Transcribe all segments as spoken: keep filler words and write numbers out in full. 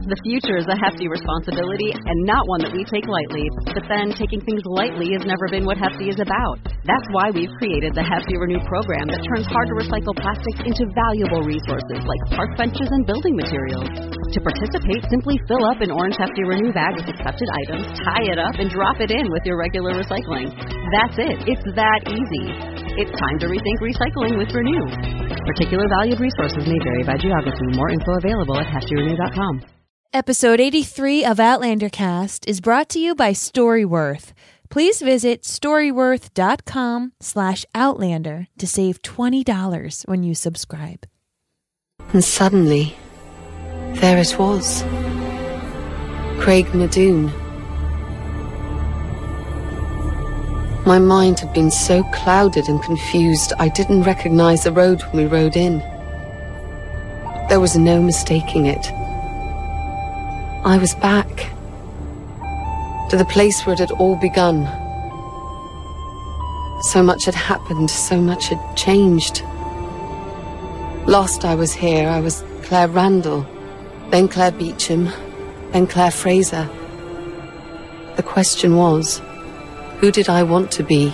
The future is a hefty responsibility and not one that we take lightly. But then, taking things lightly has never been what Hefty is about. That's why we've created the Hefty Renew program that turns hard-to-recycle plastics into valuable resources like park benches and building materials. To participate, simply fill up an orange Hefty Renew bag with accepted items, tie it up, and drop it in with your regular recycling. That's it. It's that easy. It's time to rethink recycling with Renew. Particular valued resources may vary by geography. More info available at hefty renew dot com. Episode eighty-three of Outlander Cast is brought to you by Storyworth. Please visit storyworth.com slash Outlander to save twenty dollars when you subscribe. And suddenly, there it was. Craig Nadoon. My mind had been so clouded and confused, I didn't recognize the road when we rode in. There was no mistaking it. I was back to the place where it had all begun. So much had happened, so much had changed. Last I was here, I was Claire Randall, then Claire Beecham, then Claire Fraser. The question was, who did I want to be?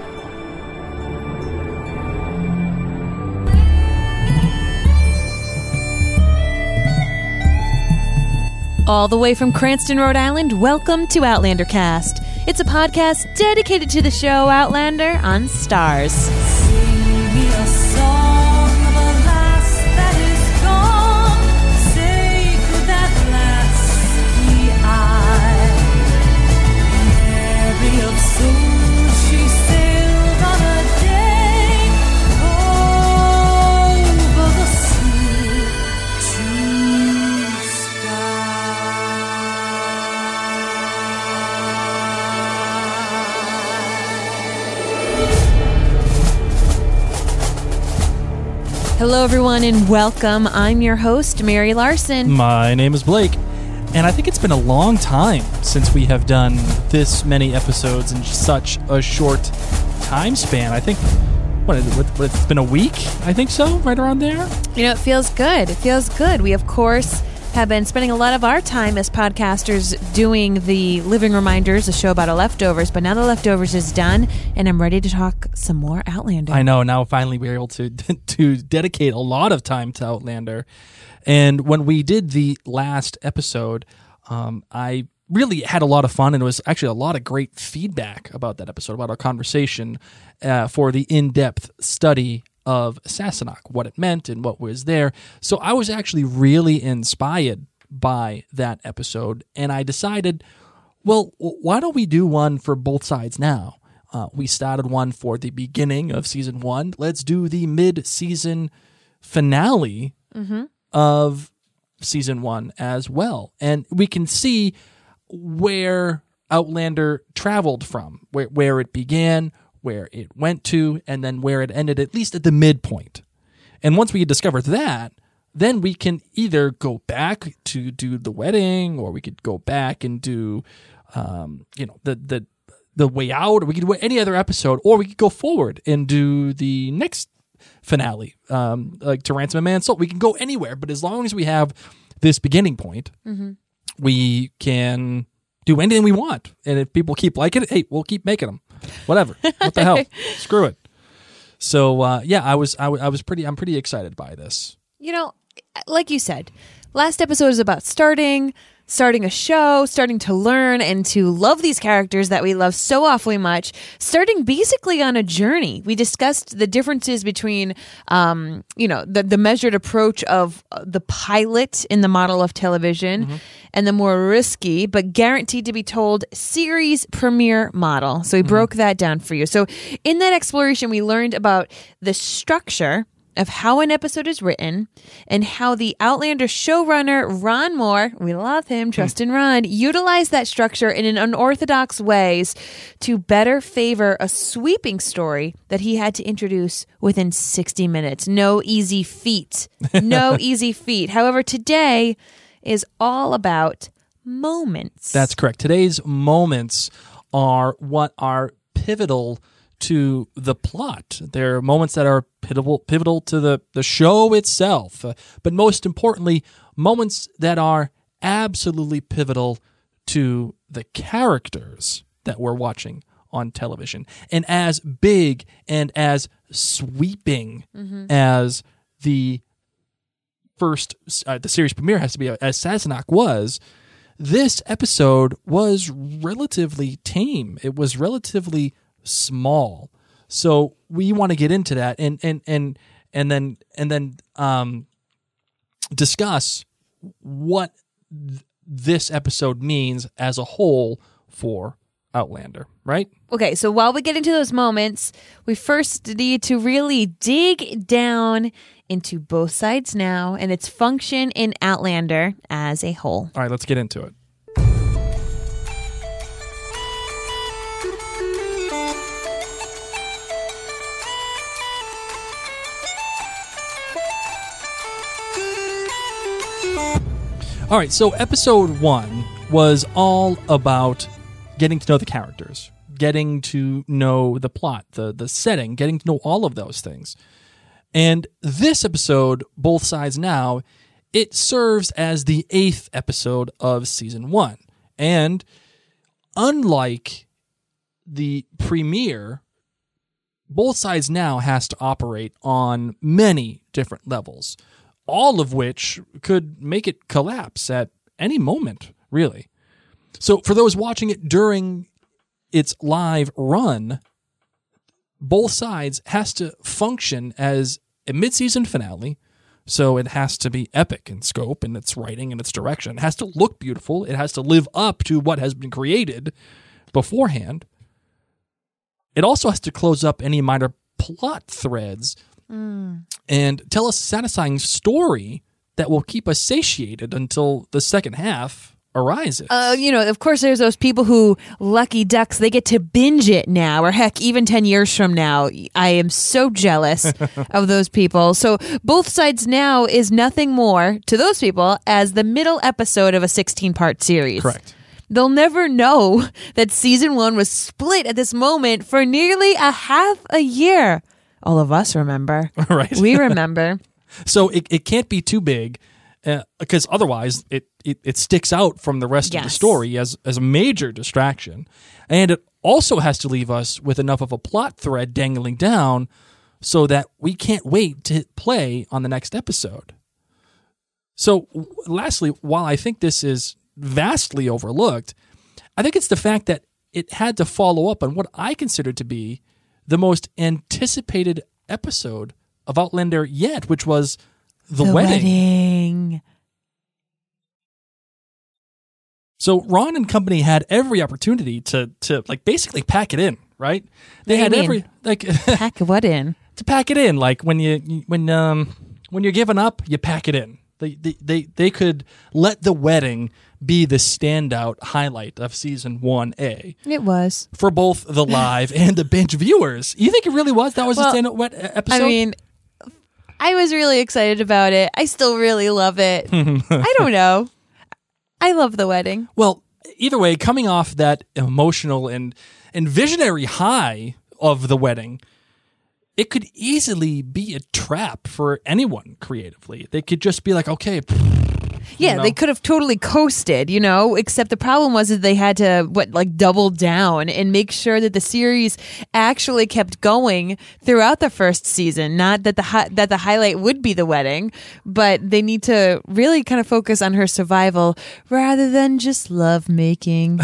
All the way from Cranston, Rhode Island, welcome to Outlander Cast. It's a podcast dedicated to the show Outlander on Stars. Sing me a song of a lass that is gone. Say, could that lass be I? Mary of souls, she sailed on a day over the sea to Hello, everyone, and welcome. I'm your host, Mary Larson. My name is Blake, and I think it's been a long time since we have done this many episodes in such a short time span. I think, what, what, what it's been a week? I think so, right around there. You know, it feels good. It feels good. We, of course, have been spending a lot of our time as podcasters doing the Living Reminders, a show about our leftovers, but now the leftovers is done, and I'm ready to talk some more Outlander. I know. Now finally we're able to to dedicate a lot of time to Outlander. And when we did the last episode, um, I really had a lot of fun, and it was actually a lot of great feedback about that episode, about our conversation uh, for the in-depth study of Sassenach, what it meant and what was there. So I was actually really inspired by that episode, and I decided, well, why don't we do one for both sides now? Uh, we started one for the beginning of season one. Let's do the mid-season finale mm-hmm. of season one as well. And we can see where Outlander traveled from, where, where it began, where it went to, and then where it ended, at least at the midpoint. And once we discover that, then we can either go back to do the wedding, or we could go back and do, um, you know, the the the way out, or we could do any other episode, or we could go forward and do the next finale, um, like To Ransom a Man's Soul. We can go anywhere, but as long as we have this beginning point, mm-hmm. we can do anything we want. And if people keep liking it, hey, we'll keep making them. Whatever. What the hell? Screw it. So uh, yeah, I was I, w- I was pretty I'm pretty excited by this. You know, like you said, last episode is about starting, starting a show, starting to learn and to love these characters that we love so awfully much, starting basically on a journey. We discussed the differences between, um, you know, the, the measured approach of the pilot in the model of television mm-hmm. and the more risky but guaranteed to be told series premiere model. So we mm-hmm. broke that down for you. So in that exploration, we learned about the structure of how an episode is written and how the Outlander showrunner Ron Moore, we love him, trust in Ron, utilized that structure in an unorthodox ways to better favor a sweeping story that he had to introduce within sixty minutes. No easy feat. No easy feat. However, today is all about moments. That's correct. Today's moments are what are pivotal to the plot. There are moments that are pivotal, pivotal to the, the show itself, uh, but most importantly, moments that are absolutely pivotal to the characters that we're watching on television. And as big and as sweeping mm-hmm. as the first, uh, the series premiere has to be, as Sassenach was, this episode was relatively tame. It was relatively small. So we want to get into that and and and and then and then um, discuss what th- this episode means as a whole for Outlander, right? Okay, so while we get into those moments, we first need to really dig down into Both Sides Now and its function in Outlander as a whole. All right, let's get into it. All right, so episode one was all about getting to know the characters, getting to know the plot, the the setting, getting to know all of those things. And this episode, Both Sides Now, it serves as the eighth episode of season one. And unlike the premiere, Both Sides Now has to operate on many different levels, all of which could make it collapse at any moment, really. So for those watching it during its live run, Both Sides has to function as a mid-season finale, so it has to be epic in scope and its writing and its direction. It has to look beautiful. It has to live up to what has been created beforehand. It also has to close up any minor plot threads mm. and tell a satisfying story that will keep us satiated until the second half arises. Uh, you know, of course, there's those people who, lucky ducks, they get to binge it now, or heck, even ten years from now. I am so jealous of those people. So Both Sides Now is nothing more to those people as the middle episode of a sixteen-part series. Correct. They'll never know that season one was split at this moment for nearly a half a year. All of us remember. Right. We remember. So it, it can't be too big, uh, because otherwise it, it, it sticks out from the rest yes. of the story as, as a major distraction. And it also has to leave us with enough of a plot thread dangling down so that we can't wait to hit play on the next episode. So lastly, while I think this is vastly overlooked, I think it's the fact that it had to follow up on what I consider to be the most anticipated episode of Outlander yet, which was the, the wedding. wedding. So Ron and company had every opportunity to to like basically pack it in, right? They What had do you every mean? like Pack what in? to pack it in, like when you when um when you're giving up, you pack it in. They they they, they could let the wedding be the standout highlight of season one A It was. for both the live and the binge viewers. You think it really was? That was Well, the standout wet episode? I mean, I was really excited about it. I still really love it. I don't know. I love the wedding. Well, either way, coming off that emotional and, and visionary high of the wedding, it could easily be a trap for anyone creatively. They could just be like, okay. Yeah, you know? they could have totally coasted, you know, except the problem was that they had to, what, like double down and make sure that the series actually kept going throughout the first season. Not that the hi- that the highlight would be the wedding, but they need to really kind of focus on her survival rather than just love making.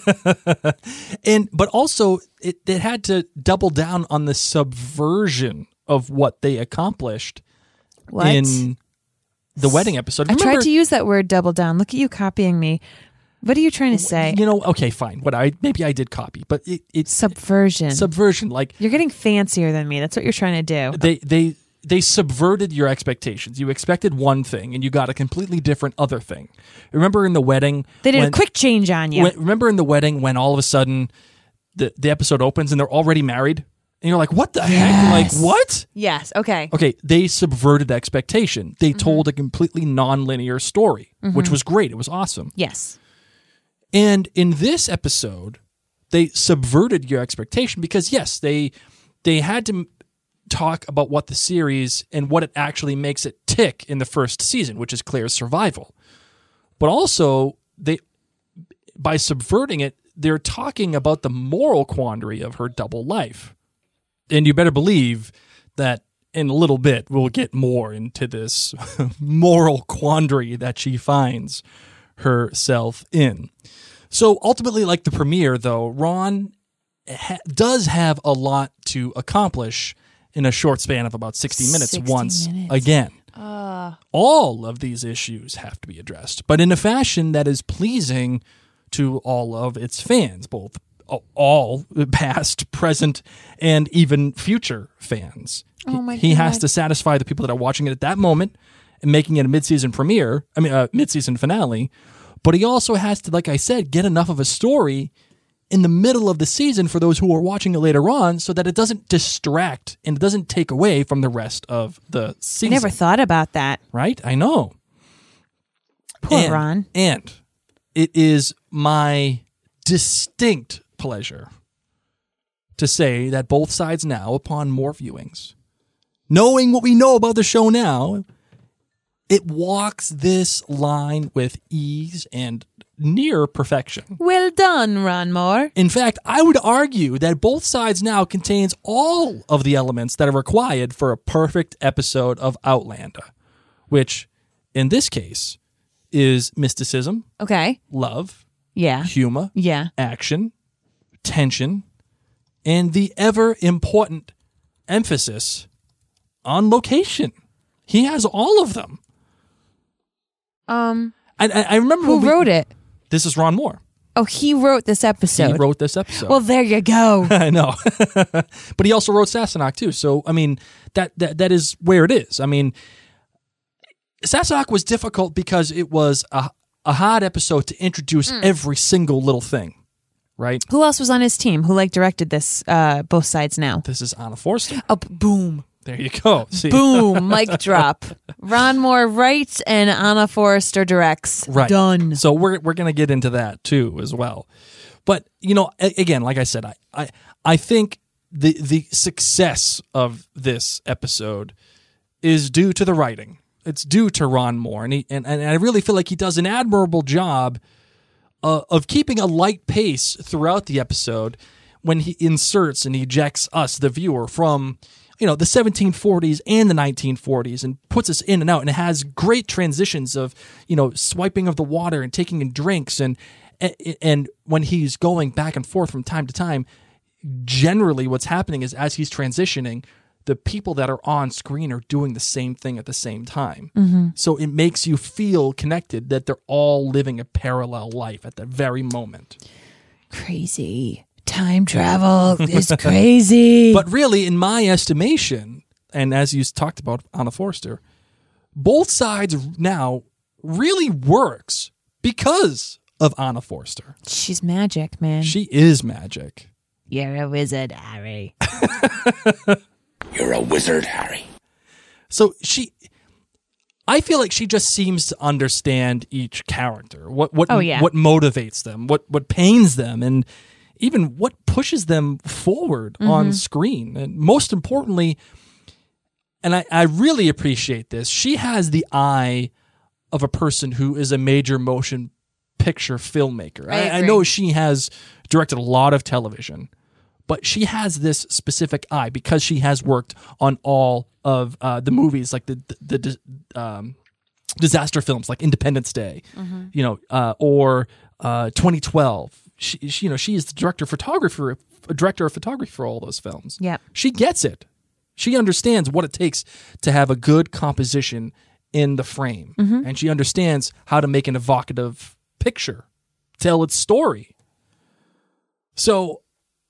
and But also, it, it had to double down on the subversion of what they accomplished What? in the wedding episode. I Remember, tried to use that word double down. Look at you copying me. What are you trying to say? You know, okay, fine. What I maybe I did copy, but it, it's Subversion. subversion. Like You're getting fancier than me. That's what you're trying to do. they they they subverted your expectations. You expected one thing, and you got a completely different other thing. Remember in the wedding, They did when- a quick change on you. when- remember in the wedding when all of a sudden the the episode opens and they're already married, and you're like, "What the heck?" Like what? Yes. Okay. Okay, they subverted expectation. They told a completely non-linear story, which was great. It was awesome. Yes. And in this episode, they subverted your expectation because yes, they they had to talk about what the series and what it actually makes it tick in the first season, which is Claire's survival. but also they by subverting it, they're talking about the moral quandary of her double life. And you better believe that in a little bit we'll get more into this moral quandary that she finds herself in. So ultimately, like the premiere, though, Ron ha- does have a lot to accomplish in a short span of about sixty minutes sixty once minutes. again. Uh, All of these issues have to be addressed, but in a fashion that is pleasing to all of its fans, both all past, present, and even future fans. Oh my he, he has God. to satisfy the people that are watching it at that moment and making it a mid-season premiere, I mean, a mid-season finale, but he also has to, like I said, get enough of a story in the middle of the season for those who are watching it later on so that it doesn't distract and it doesn't take away from the rest of the I season. never thought about that. Right? I know. Poor and, Ron. And it is my distinct pleasure to say that both sides now, upon more viewings, knowing what we know about the show now, it walks this line with ease and near perfection. Well done, Ron Moore. In fact, I would argue that both sides now contains all of the elements that are required for a perfect episode of Outlander, which, in this case, is mysticism, Okay. love, Yeah. humor, Yeah. action, tension, and the ever-important emphasis on location. He has all of them. Um, I, I, I remember who when we- wrote it? This is Ron Moore. Oh, he wrote this episode. He wrote this episode. Well, there you go. I know. But he also wrote Sassenach too. So, I mean, that, that that is where it is. I mean, Sassenach was difficult because it was a, a hard episode to introduce Mm. every single little thing, right? Who else was on his team? Who like directed this? Uh, both sides now. This is Anna Forster. Oh, b- boom, There you go. See? boom, mic drop. Ron Moore writes and Anna Forrester directs. Right. Done. So we're we're going to get into that too as well. But, you know, a- again, like I said, I, I I think the the success of this episode is due to the writing. It's due to Ron Moore, and he, and, and I really feel like he does an admirable job uh, of keeping a light pace throughout the episode when he inserts and ejects us, the viewer, from you know the seventeen forties and the nineteen forties, and puts us in and out, and it has great transitions of you know swiping of the water and taking in drinks, and and when he's going back and forth from time to time, generally what's happening is as he's transitioning, the people that are on screen are doing the same thing at the same time. Mm-hmm. So it makes you feel connected that they're all living a parallel life at that very moment. Crazy. Time travel is crazy. But really, in my estimation, and as you talked about Anna Forster, both sides now really works because of Anna Forster. She's magic, man. She is magic. You're a wizard, Harry. You're a wizard, Harry. So she, I feel like she just seems to understand each character. What what Oh, yeah. what motivates them, what what pains them, and even what pushes them forward Mm-hmm. on screen. And most importantly, and I, I really appreciate this, she has the eye of a person who is a major motion picture filmmaker. I I, I agree. know she has directed a lot of television, but she has this specific eye because she has worked on all of uh, the movies, like the the, the um, disaster films, like Independence Day, Mm-hmm. you know, uh, or uh, twenty twelve. She, she, you know, she is the director of photography, director of photography for all those films. Yep. She gets it. She understands what it takes to have a good composition in the frame, Mm-hmm. and she understands how to make an evocative picture, tell its story. So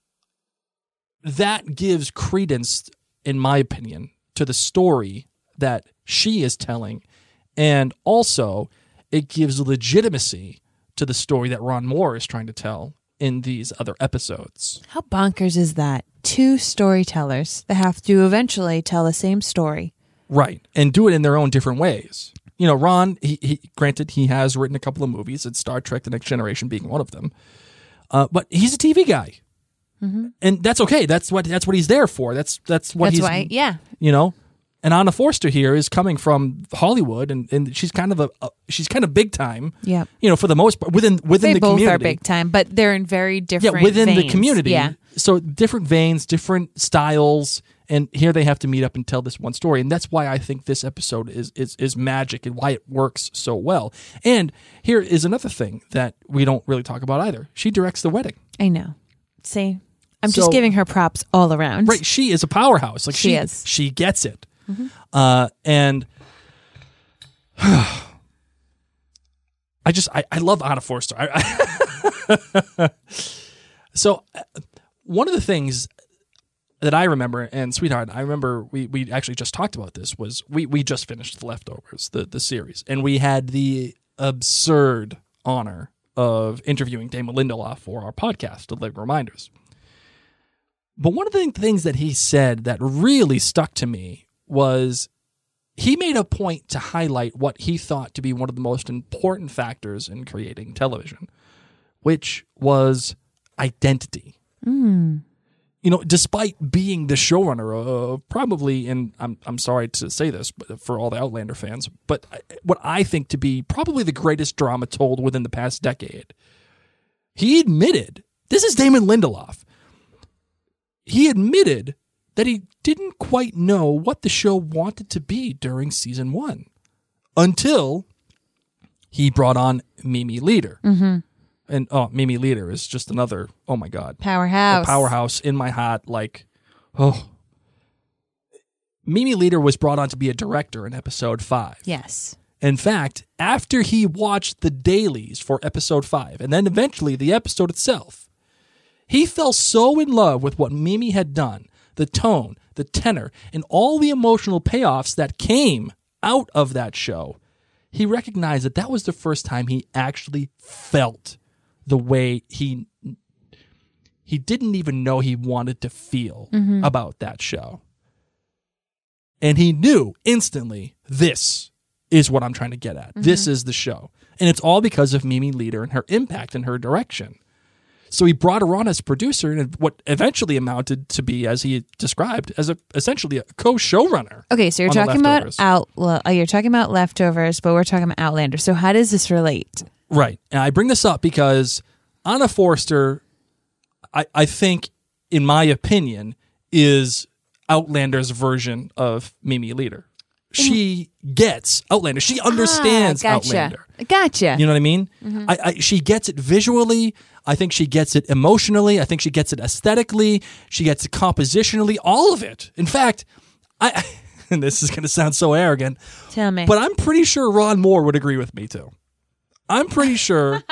that gives credence, in my opinion, to the story that she is telling, and also it gives legitimacy to the story that Ron Moore is trying to tell in these other episodes. How bonkers is that? Two storytellers that have to eventually tell the same story. Right, and do it in their own different ways. You know, Ron, he, he granted, he has written a couple of movies, and Star Trek The Next Generation being one of them, uh, but he's a T V guy. And that's okay. That's what that's what he's there for. That's that's what That's he's why, yeah. you know, And Anna Forster here is coming from Hollywood, and, and she's kind of a, a she's kind of big time. Yeah, you know, for the most part, within within they the both community. are big time, but they're in very different. Yeah, within the veins. community. Yeah, so different veins, different styles, and here they have to meet up and tell this one story, and that's why I think this episode is is is magic and why it works so well. And here is another thing that we don't really talk about either. She directs the wedding. I know. See, I'm So- just giving her props all around. Right, she is a powerhouse. Like She she is. she gets it. Mm-hmm. Uh, and I just I, I love Anna Forster. I, I so uh, one of the things that I remember, and sweetheart, I remember we we actually just talked about this, was we we just finished The Leftovers, the the series, and we had the absurd honor of interviewing Damon Lindelof for our podcast, The Living Reminders. But one of the things that he said that really stuck to me was he made a point to highlight what he thought to be one of the most important factors in creating television, which was identity. Mm. You know, despite being the showrunner of probably, and I'm I'm sorry to say this, but for all the Outlander fans, but what I think to be probably the greatest drama told within the past decade, he admitted, this is Damon Lindelof, he admitted that he didn't quite know what the show wanted to be during season one until he brought on Mimi Leder. Mm-hmm. And oh, Mimi Leder is just another, oh my God. Powerhouse. A powerhouse in my heart. Like, oh. Mimi Leder was brought on to be a director in episode five. Yes. In fact, after he watched the dailies for episode five, and then eventually the episode itself, he fell so in love with what Mimi had done, the tone, the tenor, and all the emotional payoffs that came out of that show, he recognized that that was the first time he actually felt the way he he didn't even know he wanted to feel mm-hmm. about that show. And he knew instantly, this is what I'm trying to get at. Mm-hmm. This is the show. And it's all because of Mimi Leder and her impact and her direction. So he brought her on as producer, and what eventually amounted to be, as he described, as a essentially a co-showrunner. Okay, so you're talking about out. Uh, you're talking about Leftovers, but we're talking about Outlander. So how does this relate? Right, and I bring this up because Anna Forster, I, I think, in my opinion, is Outlander's version of Mimi Leder. She gets Outlander. She understands ah, gotcha. Outlander. Gotcha. You know what I mean? Mm-hmm. I, I, she gets it visually. I think she gets it emotionally. I think she gets it aesthetically. She gets it compositionally. All of it. In fact, I and this is going to sound so arrogant. Tell me. But I'm pretty sure Ron Moore would agree with me too. I'm pretty sure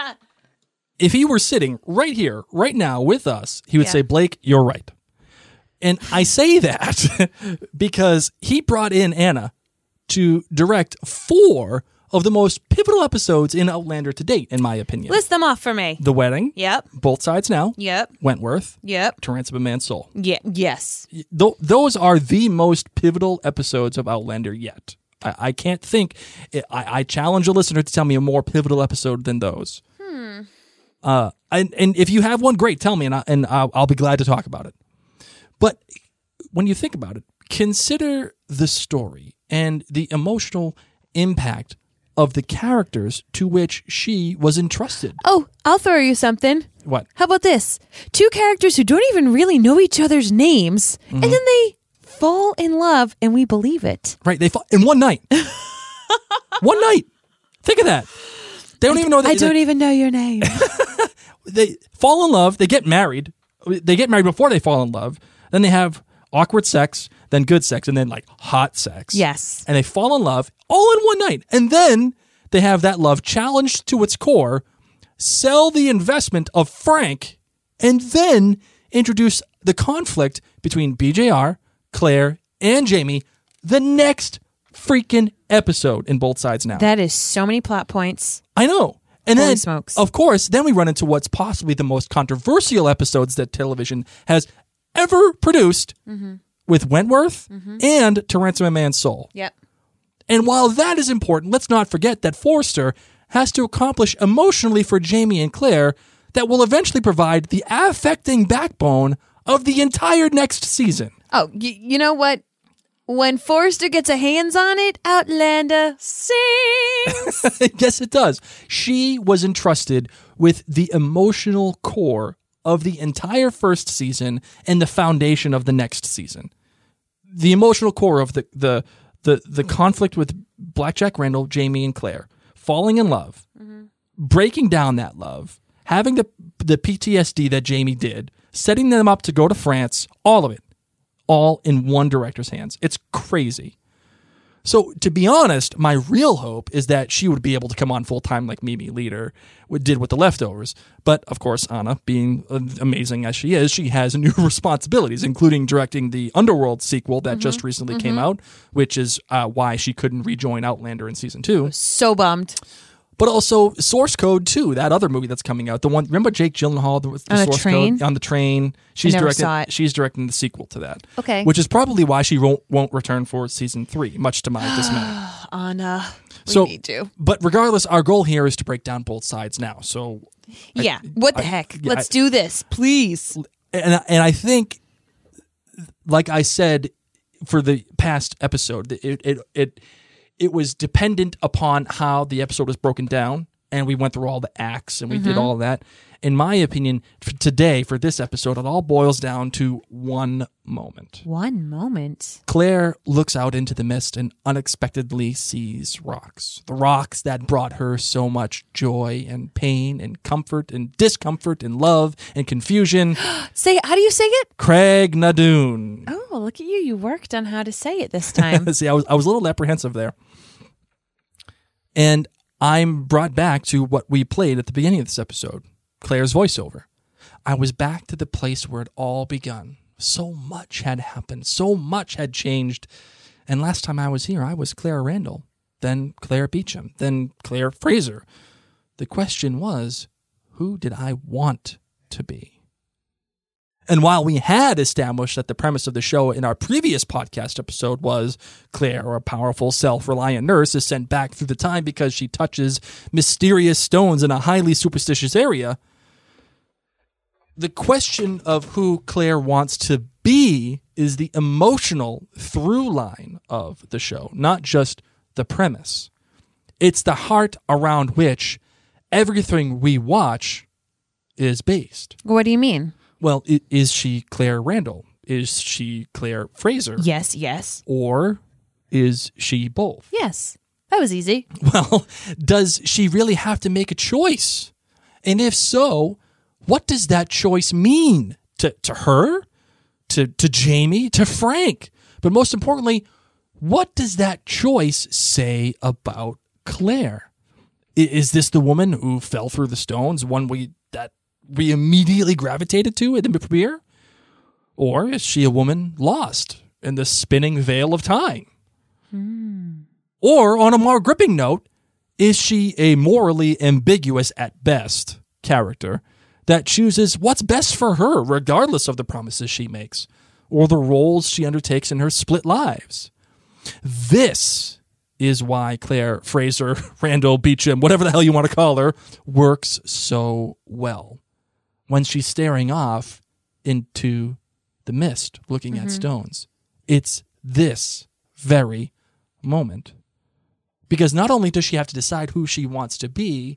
if he were sitting right here, right now with us, he would yeah. say, Blake, you're right. And I say that because he brought in Anna to direct four of the most pivotal episodes in Outlander to date, in my opinion. List them off for me. The Wedding. Yep. Both Sides Now. Yep. Wentworth. Yep. To Ransom of Man's Soul. Yeah. Yes. Th- those are the most pivotal episodes of Outlander yet. I, I can't think. I, I challenge a listener to tell me a more pivotal episode than those. Hmm. Uh, and, and if you have one, great, tell me, and, I, and I'll, I'll be glad to talk about it. But when you think about it, consider the story and the emotional impact of the characters to which she was entrusted. Oh, I'll throw you something. What? How about this? Two characters who don't even really know each other's names, mm-hmm. and then they fall in love, and we believe it. Right, they fall in one night. One night. Think of that. They don't I even know that. I don't even know your name. They fall in love. They get married. They get married before they fall in love. Then they have awkward sex, then good sex, and then like hot sex. Yes. And they fall in love all in one night. And then they have that love challenged to its core, sell the investment of Frank, and then introduce the conflict between B J R, Claire, and Jamie the next freaking episode in Both Sides Now. That is so many plot points. I know. And Holy then, smokes. Of course, then we run into what's possibly the most controversial episodes that television has ever produced mm-hmm. with Wentworth mm-hmm. and To Ransom a Man's Soul. Yep. And while that is important, let's not forget that Forster has to accomplish emotionally for Jamie and Claire that will eventually provide the affecting backbone of the entire next season. Oh, y- you know what? When Forrester gets a hands on it, Outlander sings. Yes, it does. She was entrusted with the emotional core of the entire first season and the foundation of the next season. The emotional core of the the the, the conflict with Blackjack Randall, Jamie, and Claire, falling in love, mm-hmm. breaking down that love, having the the P T S D that Jamie did, setting them up to go to France, all of it, all in one director's hands. It's crazy. So, to be honest, my real hope is that she would be able to come on full-time like Mimi Leader did with The Leftovers. But, of course, Anna, being amazing as she is, she has new responsibilities, including directing the Underworld sequel that mm-hmm. just recently mm-hmm. came out, which is uh, why she couldn't rejoin Outlander in season two. So bummed. But also Source Code two, that other movie that's coming out. The one, remember Jake Gyllenhaal, the, the on Source a train? Code on the train. She's I never directing. saw it. She's directing the sequel to that. Okay, which is probably why she won't won't return for season three, much to my dismay. Anna, we so, need to. But regardless, our goal here is to break down both sides now. So yeah, I, what the I, heck? yeah, Let's I, do this, please. And and I think, like I said for the past episode, it it it it was dependent upon how the episode was broken down. And we went through all the acts and we mm-hmm. did all of that. In my opinion, for today, for this episode, it all boils down to one moment. One moment. Claire looks out into the mist and unexpectedly sees rocks. The rocks that brought her so much joy and pain and comfort and discomfort and love and confusion. Say, how do you say it? Craig Nadoon. Oh, look at you. You worked on how to say it this time. See, I was, I was a little apprehensive there. And I'm brought back to what we played at the beginning of this episode, Claire's voiceover. I was back to the place where it all begun. So much had happened. So much had changed. And last time I was here, I was Claire Randall, then Claire Beecham, then Claire Fraser. The question was, who did I want to be? And while we had established that the premise of the show in our previous podcast episode was Claire, a powerful, self-reliant nurse, is sent back through the time because she touches mysterious stones in a highly superstitious area, the question of who Claire wants to be is the emotional through line of the show, not just the premise. It's the heart around which everything we watch is based. What do you mean? Well, is she Claire Randall? Is she Claire Fraser? Yes, yes. Or is she both? Yes. That was easy. Well, does she really have to make a choice? And if so, what does that choice mean to, to her, to, to Jamie, to Frank? But most importantly, what does that choice say about Claire? Is this the woman who fell through the stones, one we that we immediately gravitated to at the premiere? Or is she a woman lost in the spinning veil of time? Mm. Or, on a more gripping note, is she a morally ambiguous at best character that chooses what's best for her regardless of the promises she makes or the roles she undertakes in her split lives? This is why Claire Fraser, Randall Beecham, whatever the hell you want to call her, works so well when she's staring off into the mist, looking mm-hmm. at stones. It's this very moment. Because not only does she have to decide who she wants to be,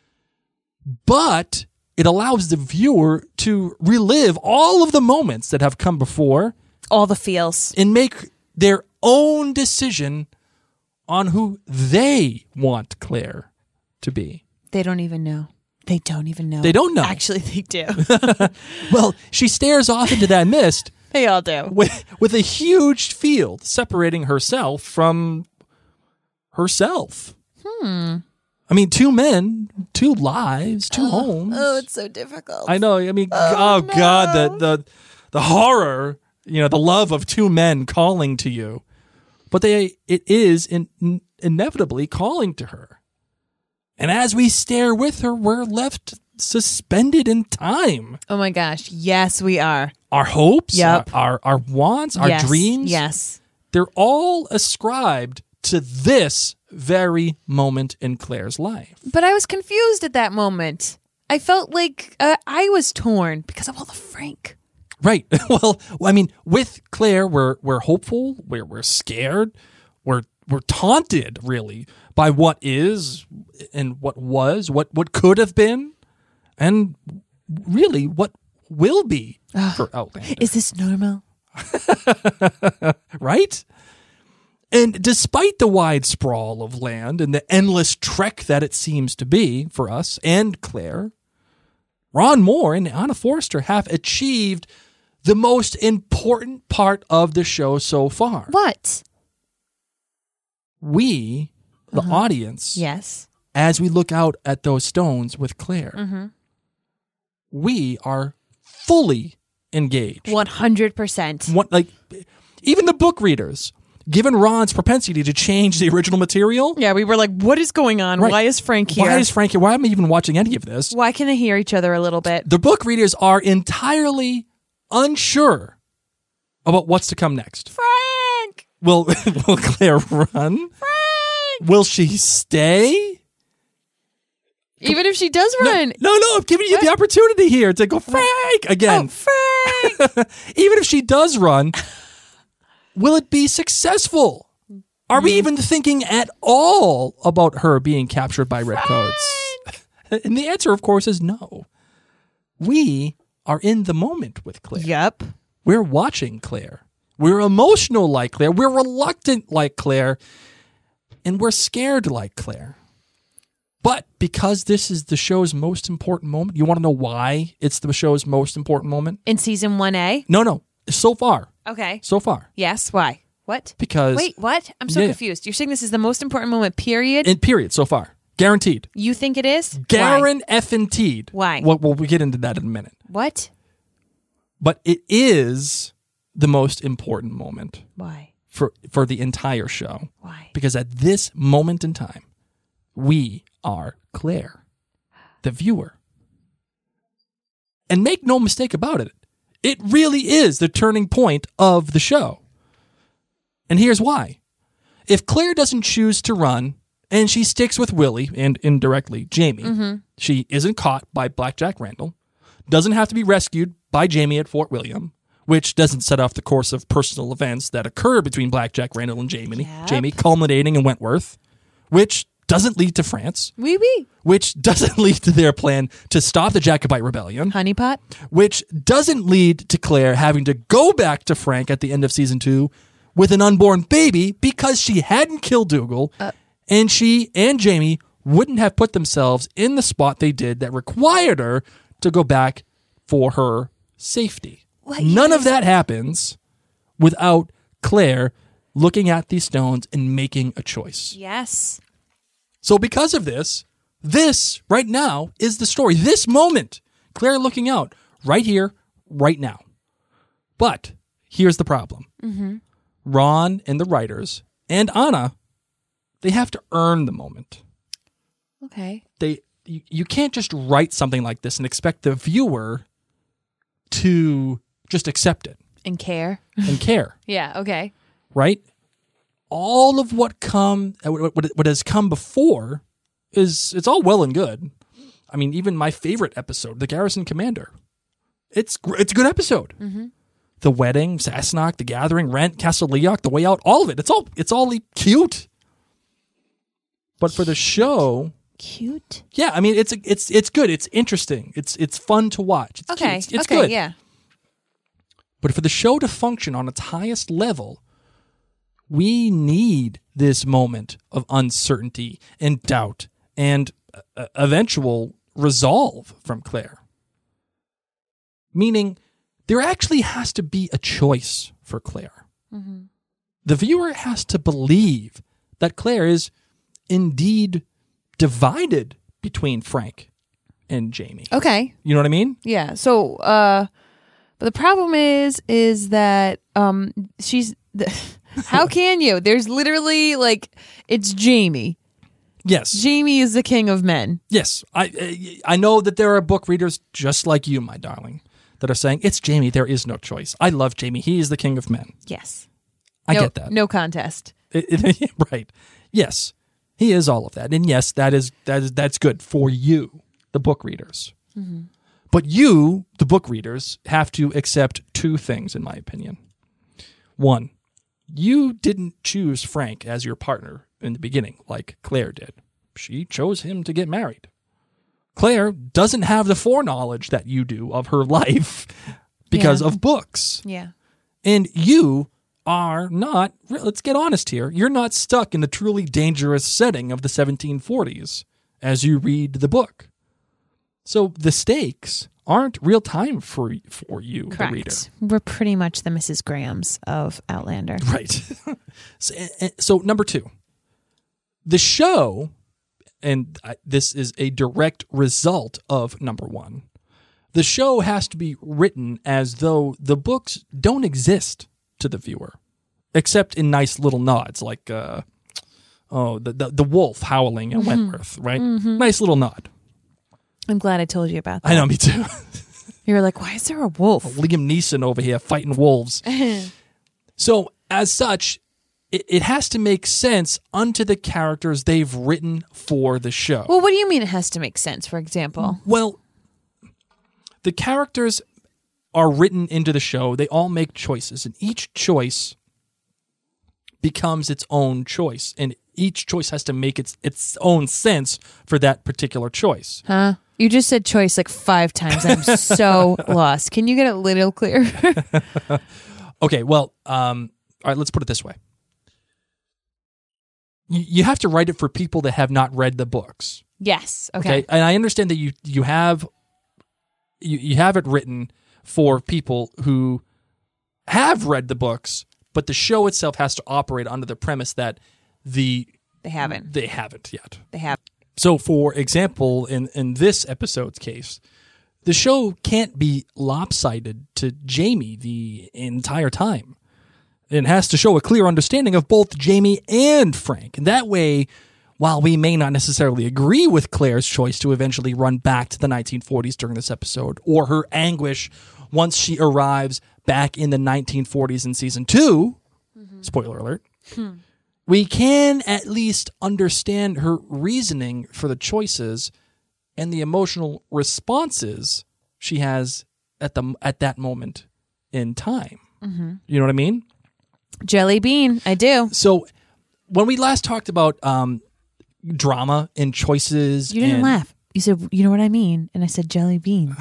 but it allows the viewer to relive all of the moments that have come before. All the feels. And make their own decision on who they want Claire to be. They don't even know. They don't even know. They don't know. Actually, they do. Well, she stares off into that mist. They all do. With, with a huge field separating herself from herself. Hmm. I mean, two men, two lives, two oh, homes. Oh, it's so difficult. I know. I mean, oh, oh no. God, the, the the horror, you know, the love of two men calling to you. But they, it is in, in, inevitably calling to her. And as we stare with her, we're left suspended in time. Oh my gosh. Yes, we are. Our hopes, yep. our, our, our wants, our yes. dreams. Yes. They're all ascribed to this very moment in Claire's life. But I was confused at that moment. I felt like uh, I was torn because of all the Frank. Right. Well, I mean, with Claire, we're we're hopeful, we're we're scared, we're we're taunted really by what is and what was, what what could have been, and really what will be for Outlander. Is this normal? Right? And despite the wide sprawl of land and the endless trek that it seems to be for us and Claire, Ron Moore and Anna Forster have achieved the most important part of the show so far. What? We, the Uh-huh. audience, Yes. as we look out at those stones with Claire, Mm-hmm. we are fully engaged. one hundred percent. What, like, even the book readers, given Ron's propensity to change the original material, Yeah, we were like, what is going on? Right. Why is Frank here? why is Frank here? Why am I even watching any of this? Why can they hear each other a little bit? The book readers are entirely unsure about what's to come next. Frank! Will will Claire run? Frank! Will she stay? Even if she does run. No, no, I'm giving you the opportunity here to go Frank again. Oh, Frank! Even if she does run, will it be successful? Are we even thinking at all about her being captured by Redcoats? And the answer, of course, is no. We are in the moment with Claire. Yep. We're watching Claire. We're emotional like Claire. We're reluctant like Claire. And we're scared like Claire. But because this is the show's most important moment, you want to know why it's the show's most important moment? In season one A? No, no. So far. Okay. So far. Yes. Why? What? Because... Wait, what? I'm so Yeah. confused. You're saying this is the most important moment, period? In period, so far. Guaranteed. You think it is? Why? Garen effing teed. Why? Well, well, we'll get into that in a minute. What? But it is the most important moment Why? for, for the entire show. Why? Because at this moment in time, we are Claire, the viewer. And make no mistake about it, it really is the turning point of the show. And here's why. If Claire doesn't choose to run, and she sticks with Willie, and indirectly Jamie, Mm-hmm. she isn't caught by Blackjack Randall, doesn't have to be rescued by Jamie at Fort William, which doesn't set off the course of personal events that occur between Blackjack Randall and Jamie, Yep. Jamie culminating in Wentworth, which doesn't lead to France, Wee wee. which doesn't lead to their plan to stop the Jacobite Rebellion, Honeypot? which doesn't lead to Claire having to go back to Frank at the end of season two with an unborn baby because she hadn't killed Dougal, Uh. and she and Jamie wouldn't have put themselves in the spot they did that required her to go back for her safety. What? None of Yes. that happens without Claire looking at these stones and making a choice. Yes. So because of this, this right now is the story. This moment, Claire looking out right here, right now. But here's the problem. Mm-hmm. Ron and the writers and Anna, they have to earn the moment. Okay. They you, you can't just write something like this and expect the viewer to just accept it And care. and care, Yeah, okay. right? All of what come what, what, what has come before is it's all well and good. I mean, even my favorite episode, the Garrison Commander, it's gr- it's a good episode. Mm-hmm. The wedding, Sassenach, the gathering, Rent, Castle Leoch, the way out, all of it. It's all it's all cute. But for the show, Cute. yeah, I mean, it's it's it's good. It's interesting. It's it's fun to watch. It's Okay. cute. It's, it's okay, good. yeah. But for the show to function on its highest level, we need this moment of uncertainty and doubt and uh, eventual resolve from Claire. Meaning, there actually has to be a choice for Claire. Mm-hmm. The viewer has to believe that Claire is indeed divided between Frank and Jamie. Okay. You know what I mean? Yeah. So, uh, but the problem is, is that um, she's. How can you? There's literally like it's Jamie. Yes. Jamie is the king of men. Yes. I I know that there are book readers just like you, my darling, that are saying, it's Jamie. There is no choice. I love Jamie. He is the king of men. Yes. I no, get that. No contest. It- it- right. Yes. He is all of that. And yes, that is that is that's good for you, the book readers. Mm-hmm. But you, the book readers, have to accept two things, in my opinion. One, you didn't choose Frank as your partner in the beginning like Claire did. She chose him to get married. Claire doesn't have the foreknowledge that you do of her life because Yeah. of books. Yeah. And you are not, let's get honest here, you're not stuck in the truly dangerous setting of the seventeen forties as you read the book. So the stakes aren't real time for, for you, the reader. Correct. We're pretty much the Missus Grahams of Outlander. Right. so, and- so number two, the show, and I- this is a direct result of number one, the show has to be written as though the books don't exist to the viewer, except in nice little nods, like uh, oh, the, the the wolf howling at Wentworth, right? Nice little nod. I'm glad I told you about that. I know, me too. You were like, why is there a wolf? Liam Neeson over here fighting wolves. So, as such, it, it has to make sense unto the characters they've written for the show. Well, what do you mean it has to make sense, for example? Well, the characters are written into the show. They all make choices, and each choice becomes its own choice, and each choice has to make its its own sense for that particular choice. Huh? You just said choice like five times. I'm so lost. Can you get it a little clearer? Okay, well, um, all right, let's put it this way. You, you have to write it for people that have not read the books. Yes. Okay. Okay. And I understand that you you have you, you have it written for people who have read the books, but the show itself has to operate under the premise that the They haven't. they haven't yet. They have. So, for example, in, in this episode's case, the show can't be lopsided to Jamie the entire time. It has to show a clear understanding of both Jamie and Frank. And that way, while we may not necessarily agree with Claire's choice to eventually run back to the nineteen forties during this episode, or her anguish once she arrives back in the nineteen forties in season two, mm-hmm. spoiler alert, hmm. we can at least understand her reasoning for the choices and the emotional responses she has at the at that moment in time. Mm-hmm. You know what I mean? Jelly bean. I do. So when we last talked about um, drama and choices, You didn't and, laugh. You said, you know what I mean? And I said jelly bean.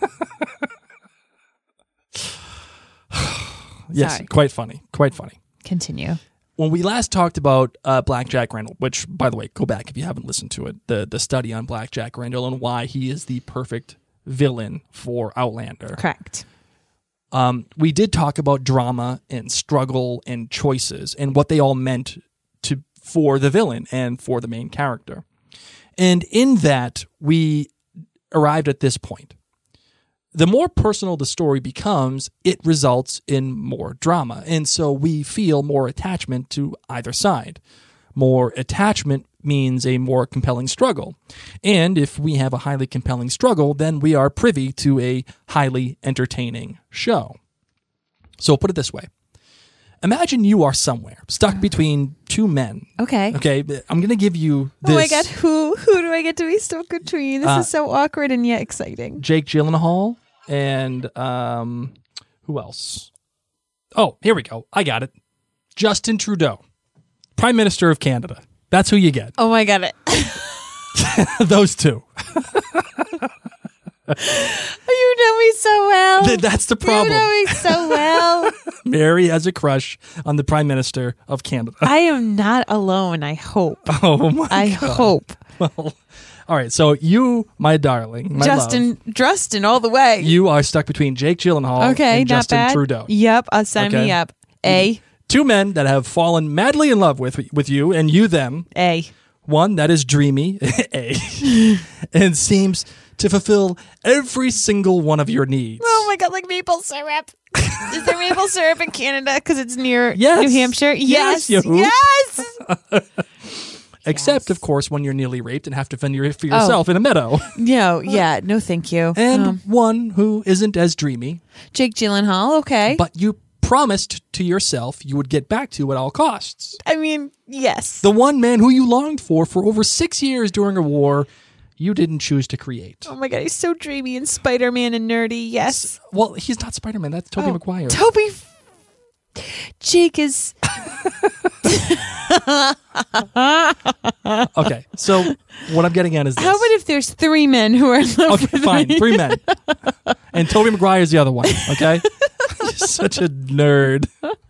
yes, Sorry. quite funny, quite funny. Continue. When we last talked about uh, Black Jack Randall, which, by the way, go back if you haven't listened to it, the the study on Black Jack Randall and why he is the perfect villain for Outlander. Correct. Um, we did talk about drama and struggle and choices and what they all meant to for the villain and for the main character. And in that, we arrived at this point. The more personal the story becomes, it results in more drama. And so we feel more attachment to either side. More attachment means a more compelling struggle. And if we have a highly compelling struggle, then we are privy to a highly entertaining show. So put it this way. Imagine you are somewhere, stuck between two men. Okay. Okay, I'm going to give you this. Oh my God. Who who do I get to be stuck between? This Uh, is so awkward and yet exciting. Jake Gyllenhaal and um, who else? Oh, here we go. I got it. Justin Trudeau, Prime Minister of Canada. That's who you get. Oh my God. Those two. You know me so well. Th- That's the problem. You know me so well. Mary has a crush on the Prime Minister of Canada. I am not alone, I hope. Oh my I God. hope. Well, all right. So you, my darling, my Justin, love, Justin, all the way. you are stuck between Jake Gyllenhaal okay, and not Justin bad. Trudeau. Yep, I'll sign Okay. me up. A, Two men that have fallen madly in love with with you and you them. A. One that is dreamy, A, and seems to fulfill every single one of your needs. Oh my God, like maple syrup. Is there maple syrup in Canada because it's near Yes. New Hampshire? Yes, Yes. you- Yes. Except, Yes. of course, when you're nearly raped and have to fend your- for yourself in a meadow. No, yeah, no thank you. And Um, one who isn't as dreamy, Jake Gyllenhaal, okay. but you promised to yourself you would get back to at all costs. I mean, yes. The one man who you longed for for over six years during a war you didn't choose to create. Oh my God, he's so dreamy and Spider-Man and nerdy. Yes. Well, he's not Spider-Man. That's Tobey Oh, Maguire. Toby. Jake is. Okay, so what I'm getting at is this. How about if there's three men who are in love Okay, with fine. me? Three men. And Tobey Maguire is the other one, okay? You're such a nerd.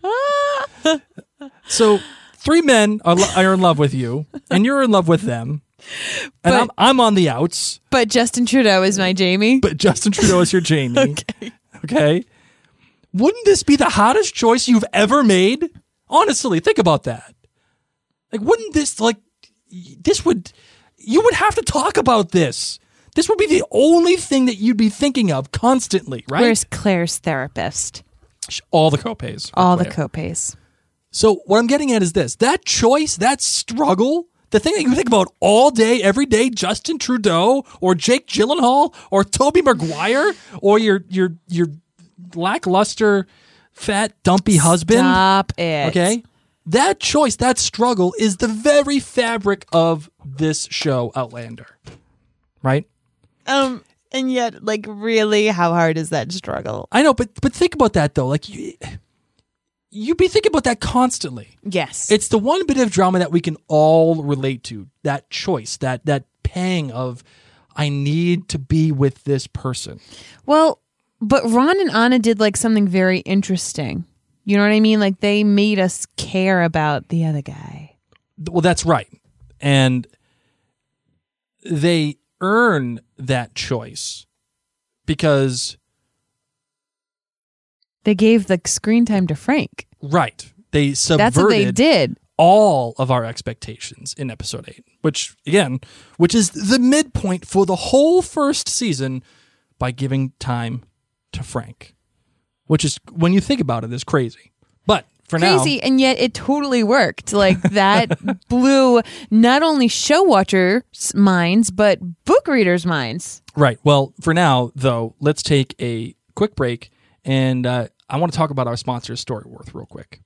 So three men are, lo- are in love with you, and you're in love with them. And But- I'm, I'm on the outs, But Justin Trudeau is my Jamie. but Justin Trudeau is your Jamie. Okay. Okay? Wouldn't this be the hottest choice you've ever made? Honestly, think about that. Like, wouldn't this, like, this would, you would have to talk about this. This would be the only thing that you'd be thinking of constantly, right? Where's Claire's therapist? All the copays. are All the Claire. copays. So what I'm getting at is this. That choice, that struggle, the thing that you think about all day, every day, Justin Trudeau or Jake Gyllenhaal or Tobey Maguire or your your your lackluster, fat, dumpy husband. Stop it. Okay? That choice, that struggle is the very fabric of this show, Outlander. Right? Um, and yet, like, really, how hard is that struggle? I know, but but think about that though. Like you you'd be thinking about that constantly. Yes. It's the one bit of drama that we can all relate to. That choice, that that pang of I need to be with this person. Well, but Ron and Anna did like something very interesting. You know what I mean? Like they made us care about the other guy. Well, that's right. And they earn that choice because They gave the screen time to Frank. right. They subverted That's what they did. all of our expectations in episode eight, which again, which is the midpoint for the whole first season by giving time to Frank, which is, when you think about it, is crazy. But for now, Crazy, and yet it totally worked. Like that blew not only show watchers' minds, but book readers' minds. right. Well, for now though, let's take a quick break, and uh, I want to talk about our sponsor, Storyworth, real quick.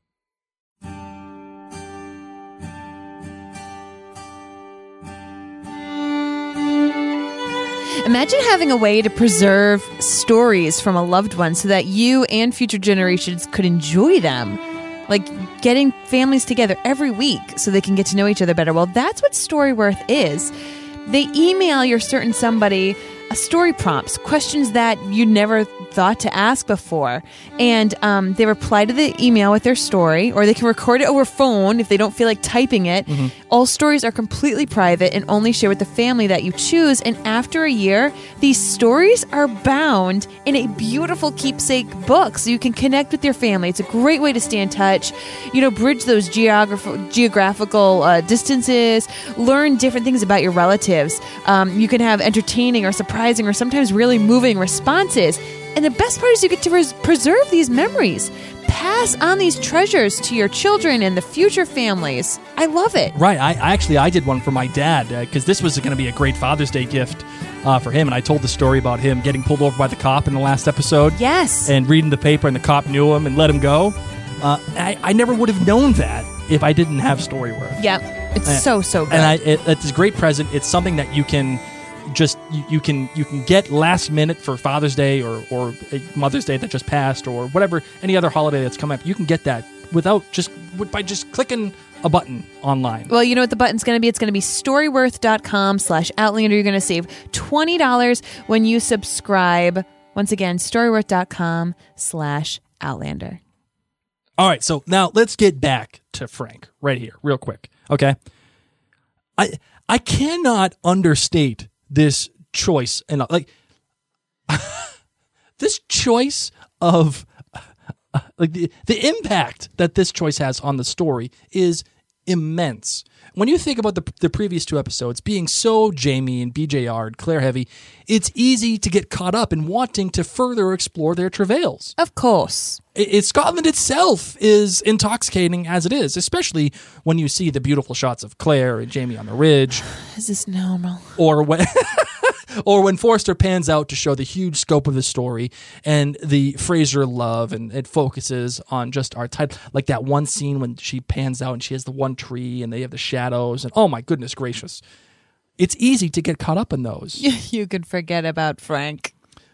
Imagine having a way to preserve stories from a loved one so that you and future generations could enjoy them. Like getting families together every week so they can get to know each other better. Well, that's what Storyworth is. They email your certain somebody a story prompts, questions that you never thought to ask before. And um, they reply to the email with their story, or they can record it over phone if they don't feel like typing it. Mm-hmm. All stories are completely private and only share with the family that you choose. And after a year, these stories are bound in a beautiful keepsake book so you can connect with your family. It's a great way to stay in touch, you know, bridge those geograph- geographical uh, distances, learn different things about your relatives. Um, you can have entertaining or surprising or sometimes really moving responses. And the best part is you get to res- preserve these memories. Pass on these treasures to your children and the future families. I love it. Right. I, I actually I did one for my dad because uh, this was going to be a great Father's Day gift uh, for him. And I told the story about him getting pulled over by the cop in the last episode. Yes. And reading the paper, and the cop knew him and let him go. Uh, I, I never would have known that if I didn't have Storyworth. Yep. It's And- so, so good. And I, it, it's a great present. It's something that you can just you, you can you can get last minute for Father's Day or or Mother's Day that just passed or whatever, any other holiday that's come up. You can get that without just by just clicking a button online. Well, you know what the button's going to be? It's going to be storyworth.com slash Outlander. You're going to save twenty dollars when you subscribe. Once again, storyworth.com slash Outlander. All right, so now let's get back to Frank right here, real quick. Okay, I I cannot understate this choice and like this choice of uh, like the the impact that this choice has on the story is immense. When you think about the the previous two episodes being so Jamie and B J R and Claire heavy, it's easy to get caught up in wanting to further explore their travails. Of course. It, it, Scotland itself is intoxicating as it is, especially when you see the beautiful shots of Claire and Jamie on the ridge, Is this normal? or when or when Forster pans out to show the huge scope of the story and the Fraser love, and it focuses on just our title, like that one scene when she pans out and she has the one tree and they have the shadows, and oh my goodness gracious. It's easy to get caught up in those. You could forget about Frank.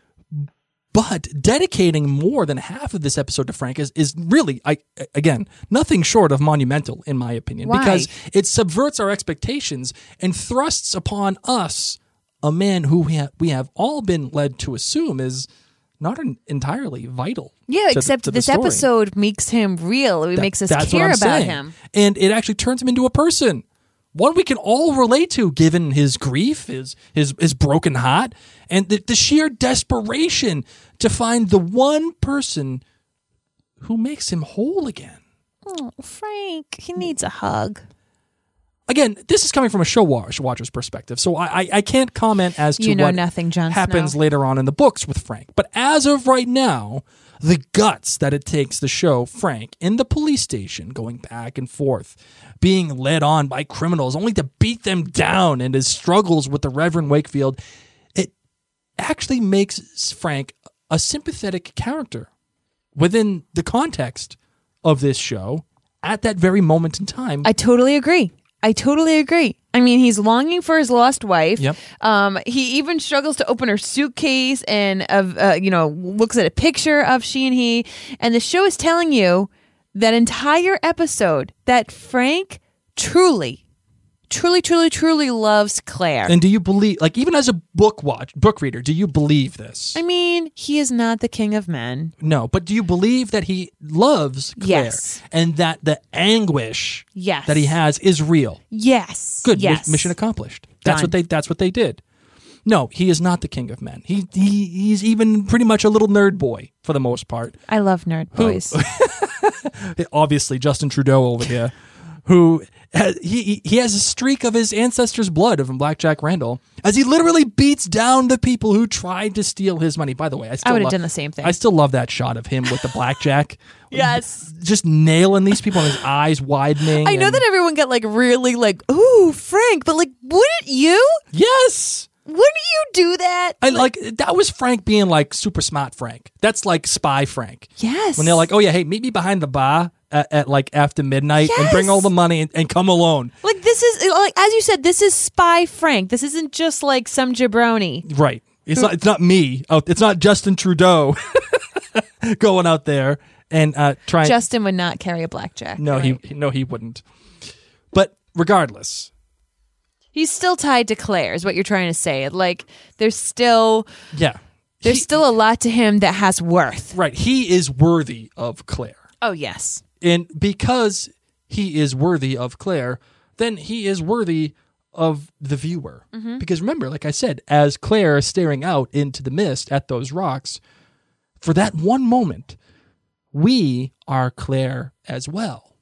But dedicating more than half of this episode to Frank is, is really, I again, nothing short of monumental, in my opinion. Why? Because it subverts our expectations and thrusts upon us a man who we have, we have all been led to assume is not an entirely vital. Yeah, to, except to the this story. episode makes him real. It That- makes us that's what care I'm about saying. him. And it actually turns him into a person. One we can all relate to, given his grief, his his his broken heart, and the, the sheer desperation to find the one person who makes him whole again. Oh, Frank, he needs a hug. Again, this is coming from a show watch, watcher's perspective, so I, I I can't comment as to You know what nothing, Jon happens Snow. later on in the books with Frank. But as of right now, the guts that it takes to show Frank in the police station going back and forth, being led on by criminals only to beat them down, and his struggles with the Reverend Wakefield, it actually makes Frank a sympathetic character within the context of this show at that very moment in time. I totally agree. I totally agree. I mean, he's longing for his lost wife. Yep. Um, he even struggles to open her suitcase and, of uh, you know, looks at a picture of she and he. And the show is telling you that entire episode that Frank truly, truly, truly, truly loves Claire. And do you believe, like, even as a book watch, book reader, do you believe this? I mean, he is not the king of men. No, but do you believe that he loves Claire? Yes. And that the anguish Yes. that he has is real? Yes. Good. Yes. mi- Mission accomplished. That's Done. what they. That's what they did. No, he is not the king of men. He, he he's even pretty much a little nerd boy for the most part. I love nerd boys. Obviously, Justin Trudeau over here, who has, he he has a streak of his ancestors' blood from Blackjack Randall, as he literally beats down the people who tried to steal his money. By the way, I still I would have lo- done the same thing. I still love that shot of him with the blackjack. Yes. Just nailing these people and his eyes widening. I know and- that everyone got like really like, ooh, Frank, but like, wouldn't you? Yes. Wouldn't you do that? I like that was Frank being like super smart Frank. That's like spy Frank. Yes. When they're like, oh yeah, hey, meet me behind the bar at, at like after midnight and bring Yes. all the money and, and come alone. like this is like as you said, this is spy Frank. This isn't just like some jabroni. Right. It's not. It's not me. Oh, it's not Justin Trudeau going out there and uh, trying. Justin would not carry a blackjack. no, right? he no he wouldn't. But regardless, he's still tied to Claire. Is what you're trying to say? Like there's still yeah, there's He- still a lot to him that has worth. right. He is worthy of Claire. Oh yes. And because he is worthy of Claire, then he is worthy of the viewer. Mm-hmm. Because remember, like I said, as Claire is staring out into the mist at those rocks, for that one moment, we are Claire as well.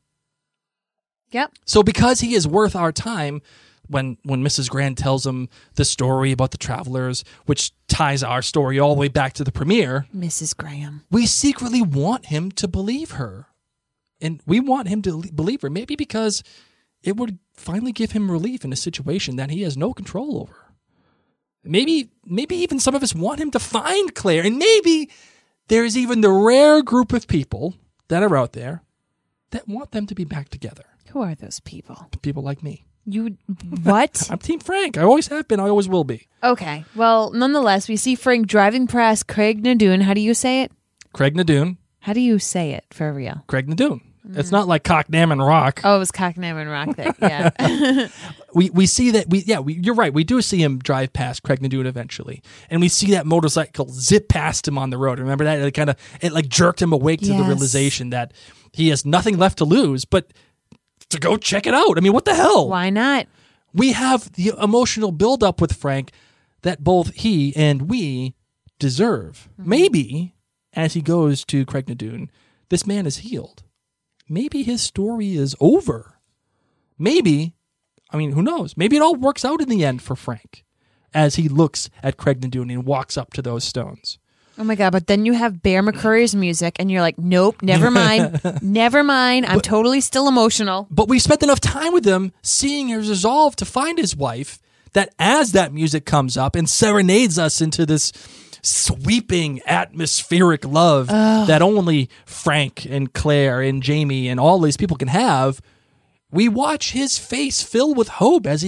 Yep. So because he is worth our time, when when Missus Grant tells him the story about the travelers, which ties our story all the way back to the premiere, Missus Graham. we secretly want him to believe her. And we want him to le- believe her, maybe because it would finally give him relief in a situation that he has no control over. Maybe maybe even some of us want him to find Claire, and maybe there's even the rare group of people that are out there that want them to be back together. Who are those people? People like me. You what? I'm Team Frank. I always have been. I always will be. Okay. Well, nonetheless, we see Frank driving past Craig Nadoon. How do you say it? Craig Nadoon. How do you say it for real? Craig Nadoon. It's not like Cocknam and Rock. Oh, it was Cocknam and Rock there. Yeah. we we see that we yeah we you're right, we do see him drive past Craig Nadoon eventually, and we see that motorcycle zip past him on the road. Remember that? It kind of it like jerked him awake to the Yes. realization that he has nothing left to lose but to go check it out. I mean, what the hell? Why not? We have the emotional buildup with Frank that both he and we deserve. Mm-hmm. Maybe as he goes to Craig Nadoon, this man is healed. Maybe his story is over. Maybe, I mean, who knows? Maybe it all works out in the end for Frank as he looks at Craig Nadoon and walks up to those stones. Oh my God. But then you have Bear McCurry's music and you're like, nope, never mind. never mind. I'm totally still emotional. But we spent enough time with him seeing his resolve to find his wife that as that music comes up and serenades us into this sweeping atmospheric love that only Frank and Claire and Jamie and all these people can have, we watch his face fill with hope as he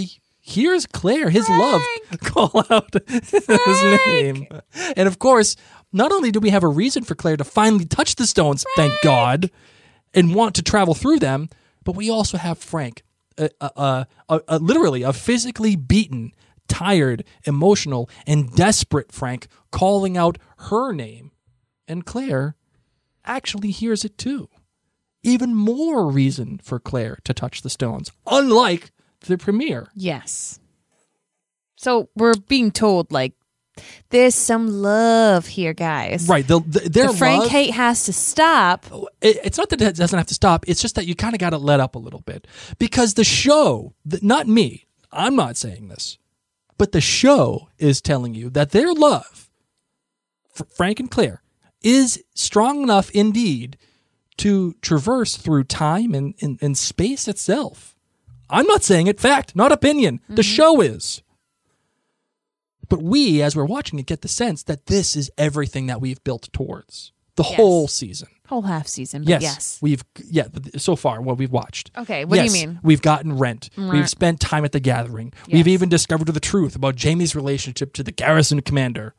hears Claire, his love, call out his name. And of course, not only do we have a reason for Claire to finally touch the stones, Frank. thank God, and want to travel through them, but we also have Frank, a, a, a, a, literally a physically beaten, tired, emotional, and desperate Frank calling out her name. And Claire actually hears it too. Even more reason for Claire to touch the stones, unlike the premiere. Yes. So we're being told, like, there's some love here, guys. Right. The, the, their the Frank love, hate has to stop. It, it's not that it doesn't have to stop. It's just that you kind of got to let up a little bit. Because the show, the, not me, I'm not saying this, but the show is telling you that their love for Frank and Claire is strong enough indeed to traverse through time and, and, and space itself. I'm not saying it. Fact, not opinion. Mm-hmm. The show is. But we, as we're watching it, get the sense that this is everything that we've built towards. The yes. whole season. Whole half season, but yes. yes. We've, yeah, so far, what we've watched. Okay, what yes, do you mean? We've gotten Rent. Mm. We've spent time at the Gathering. Yes. We've even discovered the truth about Jamie's relationship to the Garrison commander.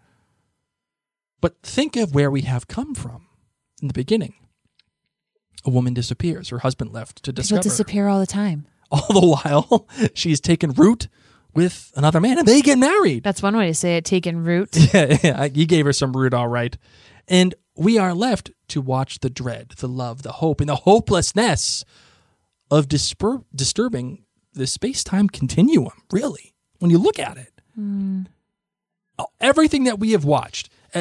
But think of where we have come from in the beginning. A woman disappears. Her husband left to discover. People disappear all the time. All the while, she's taken root with another man, and they get married. That's one way to say it, taking root. Yeah, yeah, you gave her some root, all right. And we are left to watch the dread, the love, the hope, and the hopelessness of disper- disturbing the space-time continuum, really, when you look at it. Mm. Everything that we have watched, uh,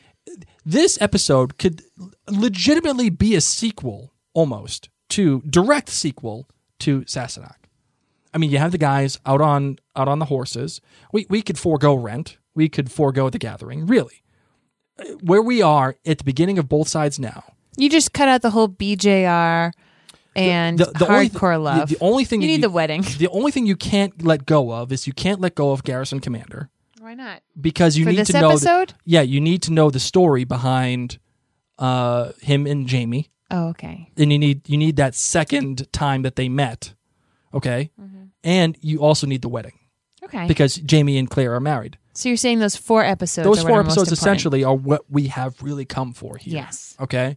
this episode could legitimately be a sequel, almost, to, direct sequel to Sassenach. I mean, you have the guys out on out on the horses. We we could forego Rent. We could forego The Gathering, really. Where we are at the beginning of both sides now. You just cut out the whole B J R and the, the, the hardcore only, love. The, the only thing you you need the wedding. The only thing you can't let go of is you can't let go of Garrison Commander. Why not? Because you For need this to know. episode? The, yeah, you need to know the story behind uh, him and Jamie. Oh, okay. And you need you need that second time that they met. Okay? Mm-hmm. And you also need the wedding. Okay. Because Jamie and Claire are married. So you're saying those four episodes Those are four what are episodes most essentially are what we have really come for here. Yes. Okay?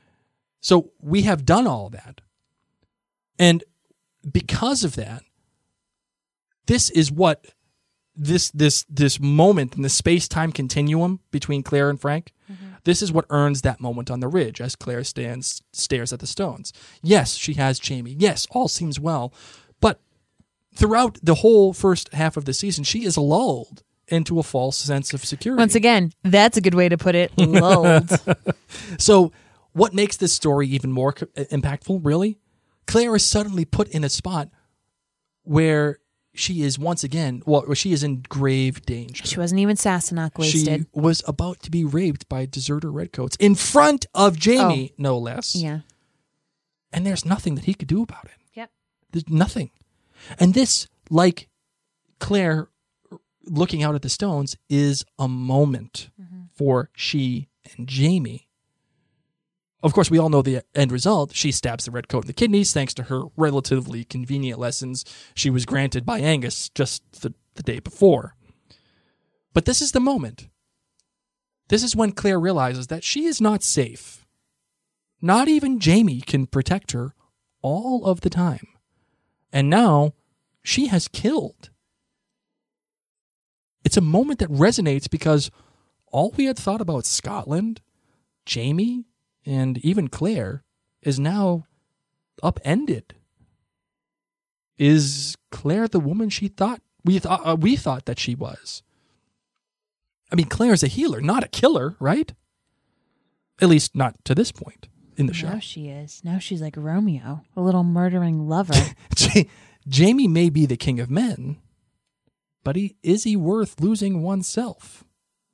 So we have done all that. And because of that, this is what this this this moment in the space-time continuum between Claire and Frank, mm-hmm. this is what earns that moment on the ridge as Claire stands stares at the stones. Yes, she has Jamie. Yes, all seems well. But throughout the whole first half of the season, she is lulled into a false sense of security. Once again, that's a good way to put it, lulled. So what makes this story even more impactful, really? Claire is suddenly put in a spot where she is once again, well, she is in grave danger. She wasn't even Sassenach wasted. She was about to be raped by deserter redcoats in front of Jamie, oh. no less. Yeah. And there's nothing that he could do about it. Yep. There's nothing. And this, like Claire looking out at the stones, is a moment mm-hmm. for she and Jamie. Of course, we all know the end result. She stabs the redcoat in the kidneys thanks to her relatively convenient lessons she was granted by Angus just the, the day before. But this is the moment. This is when Claire realizes that she is not safe. Not even Jamie can protect her all of the time. And now she has killed. It's a moment that resonates because all we had thought about Scotland, Jamie, and even Claire is now upended. Is Claire the woman she thought we thought uh, we thought that she was? I mean, Claire's a healer, not a killer, right? At least not to this point in the show. Now she is. Now she's like Romeo, a little murdering lover. Jamie may be the king of men, but he is he worth losing oneself?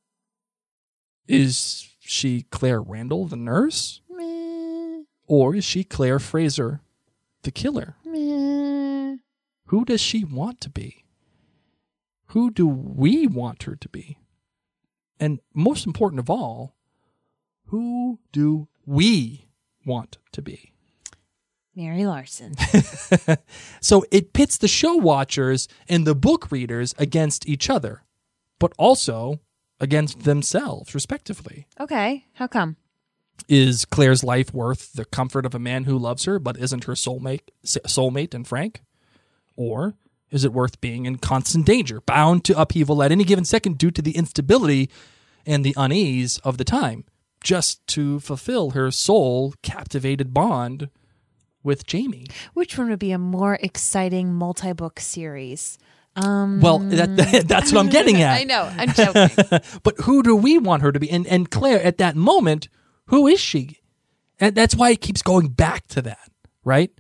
Is she Claire Randall, the nurse? Meh. Or is she Claire Fraser, the killer? Meh. Who does she want to be? Who do we want her to be? And most important of all, who do we want to be? Mary Larson. So it pits the show watchers and the book readers against each other, but also against themselves, respectively. Okay, how come? Is Claire's life worth the comfort of a man who loves her but isn't her soulmate, soulmate and Frank? Or is it worth being in constant danger, bound to upheaval at any given second due to the instability and the unease of the time, just to fulfill her soul-captivated bond with Jamie? Which one would be a more exciting multi-book series? Um, Well, that, that's what I'm getting at. I know, I'm joking. But who do we want her to be? And, and Claire, at that moment, who is she? And that's why it keeps going back to that, right?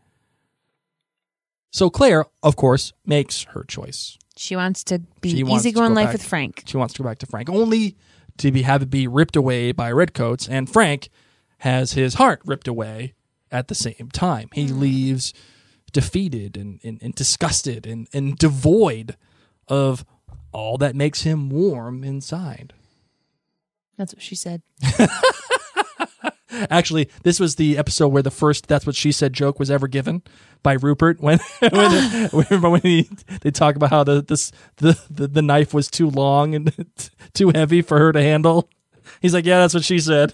So Claire, of course, makes her choice. She wants to be She wants to easygoing go life back- with Frank. She wants to go back to Frank, only to be have it be ripped away by redcoats, and Frank has his heart ripped away at the same time. He leaves defeated and, and, and disgusted and, and devoid of all that makes him warm inside. That's what she said. Actually, this was the episode where the first "That's What She Said" joke was ever given by Rupert when when, remember when he, they talk about how the this the, the the knife was too long and too heavy for her to handle. He's like, "Yeah, that's what she said."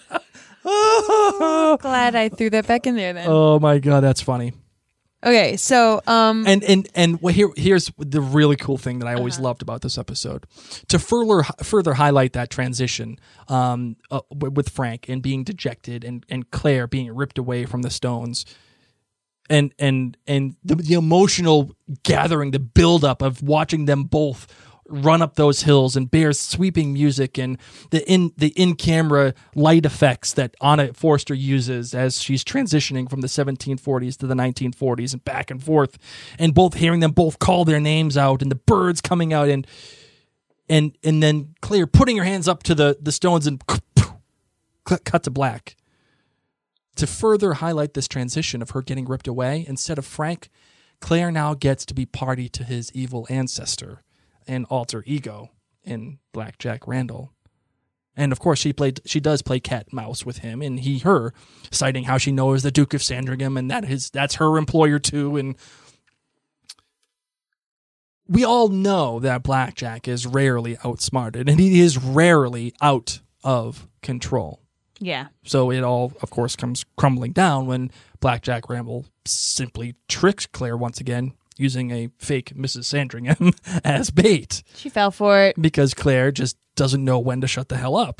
Glad I threw that back in there then. Oh my god, that's funny. Okay, so um And and and well, here here's the really cool thing that I always loved about this episode. To further further highlight that transition um, uh, with Frank and being dejected, and, and Claire being ripped away from the stones, and and and the, the emotional gathering, the buildup of watching them both run up those hills, and Bear's sweeping music, and the in the in camera light effects that Anna Forster uses as she's transitioning from the seventeen forties to the nineteen forties and back and forth, and both hearing them both call their names out, and the birds coming out, and and and then Claire putting her hands up to the the stones, and cut to black. To further highlight this transition of her getting ripped away, instead of Frank, Claire now gets to be party to his evil ancestor and alter ego in Black Jack Randall. And of course she played she does play cat and mouse with him, and he her, citing how she knows the Duke of Sandringham and that is that's her employer too. And we all know that Blackjack is rarely outsmarted, and he is rarely out of control. yeah. So it all, of course, comes crumbling down when Blackjack Randall simply tricks Claire once again, using a fake Missus Sandringham as bait, She fell for it. because Claire just doesn't know when to shut the hell up.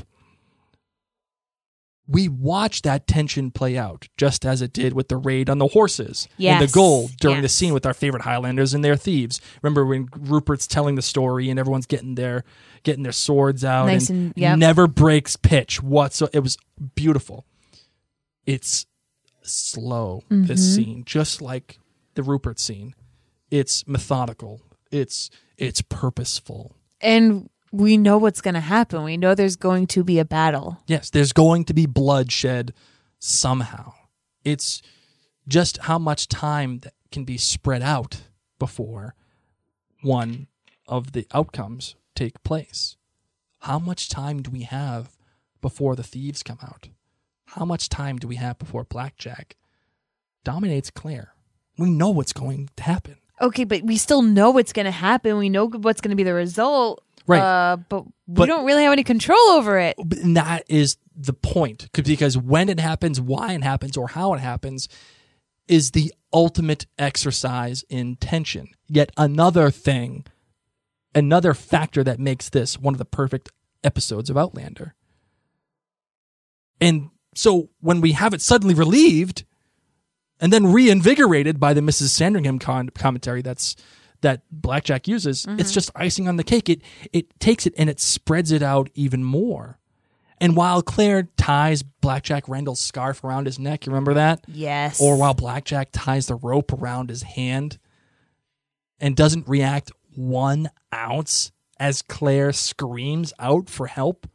We watch that tension play out, just as it did with the raid on the horses and the Yes. gold during the Yes. scene with our favorite Highlanders and their thieves. Remember when Rupert's telling the story and everyone's getting their getting their swords out, Nice and, and- yep. never breaks pitch whatsoever. It was beautiful. It's slow, this Mm-hmm. scene, just like the Rupert scene. It's methodical. It's it's purposeful. And we know what's going to happen. We know there's going to be a battle. Yes, there's going to be bloodshed somehow. It's just how much time that can be spread out before one of the outcomes take place. How much time do we have before the thieves come out? How much time do we have before Blackjack dominates Claire? We know what's going to happen. Okay, but we still know what's going to happen. We know what's going to be the result. Right. Uh, but we But- don't really have any control over it. But- And that is the point. Because when it happens, why it happens, or how it happens is the ultimate exercise in tension. Yet another thing, another factor that makes this one of the perfect episodes of Outlander. And so when we have it suddenly relieved and then reinvigorated by the Missus Sandringham con- commentary that's that Blackjack uses, it's just icing on the cake. It it takes it and it spreads it out even more. And while Claire ties Blackjack Randall's scarf around his neck, you remember that? Yes. Or while Blackjack ties the rope around his hand and doesn't react one ounce as Claire screams out for help,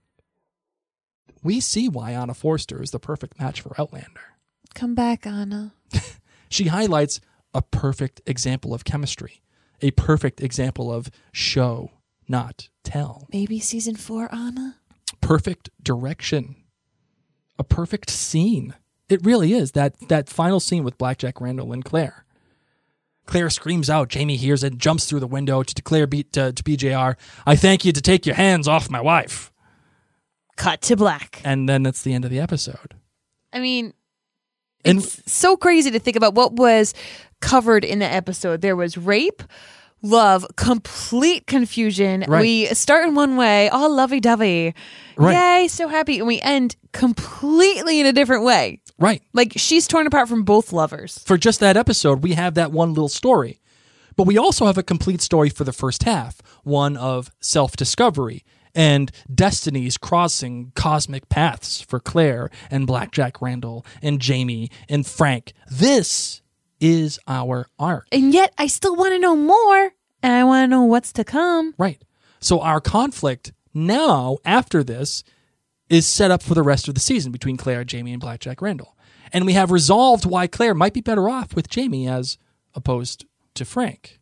we see why Anna Forster is the perfect match for Outlander. Come back, Anna. She highlights a perfect example of chemistry, a perfect example of show, not tell. Maybe season four, Anna? Perfect direction, a perfect scene, It really is. That that final scene with Blackjack Randall and Claire. Claire screams out. Jamie hears it, jumps through the window to declare B, to, to B J R, I thank you to take your hands off my wife. Cut to black. And then that's the end of the episode. I mean, And- it's so crazy to think about what was covered in the episode. There was rape, love, complete confusion. Right. We start in one way, all lovey-dovey. Right. Yay, so happy. And we end completely in a different way. Right. Like, she's torn apart from both lovers. For just that episode, we have that one little story. But we also have a complete story for the first half, one of self-discovery and destinies crossing cosmic paths for Claire and Blackjack Randall and Jamie and Frank. This is our arc. And yet, I still want to know more. And I want to know what's to come. Right. So our conflict now, after this, is set up for the rest of the season between Claire, Jamie, and Blackjack Randall. And we have resolved why Claire might be better off with Jamie as opposed to Frank.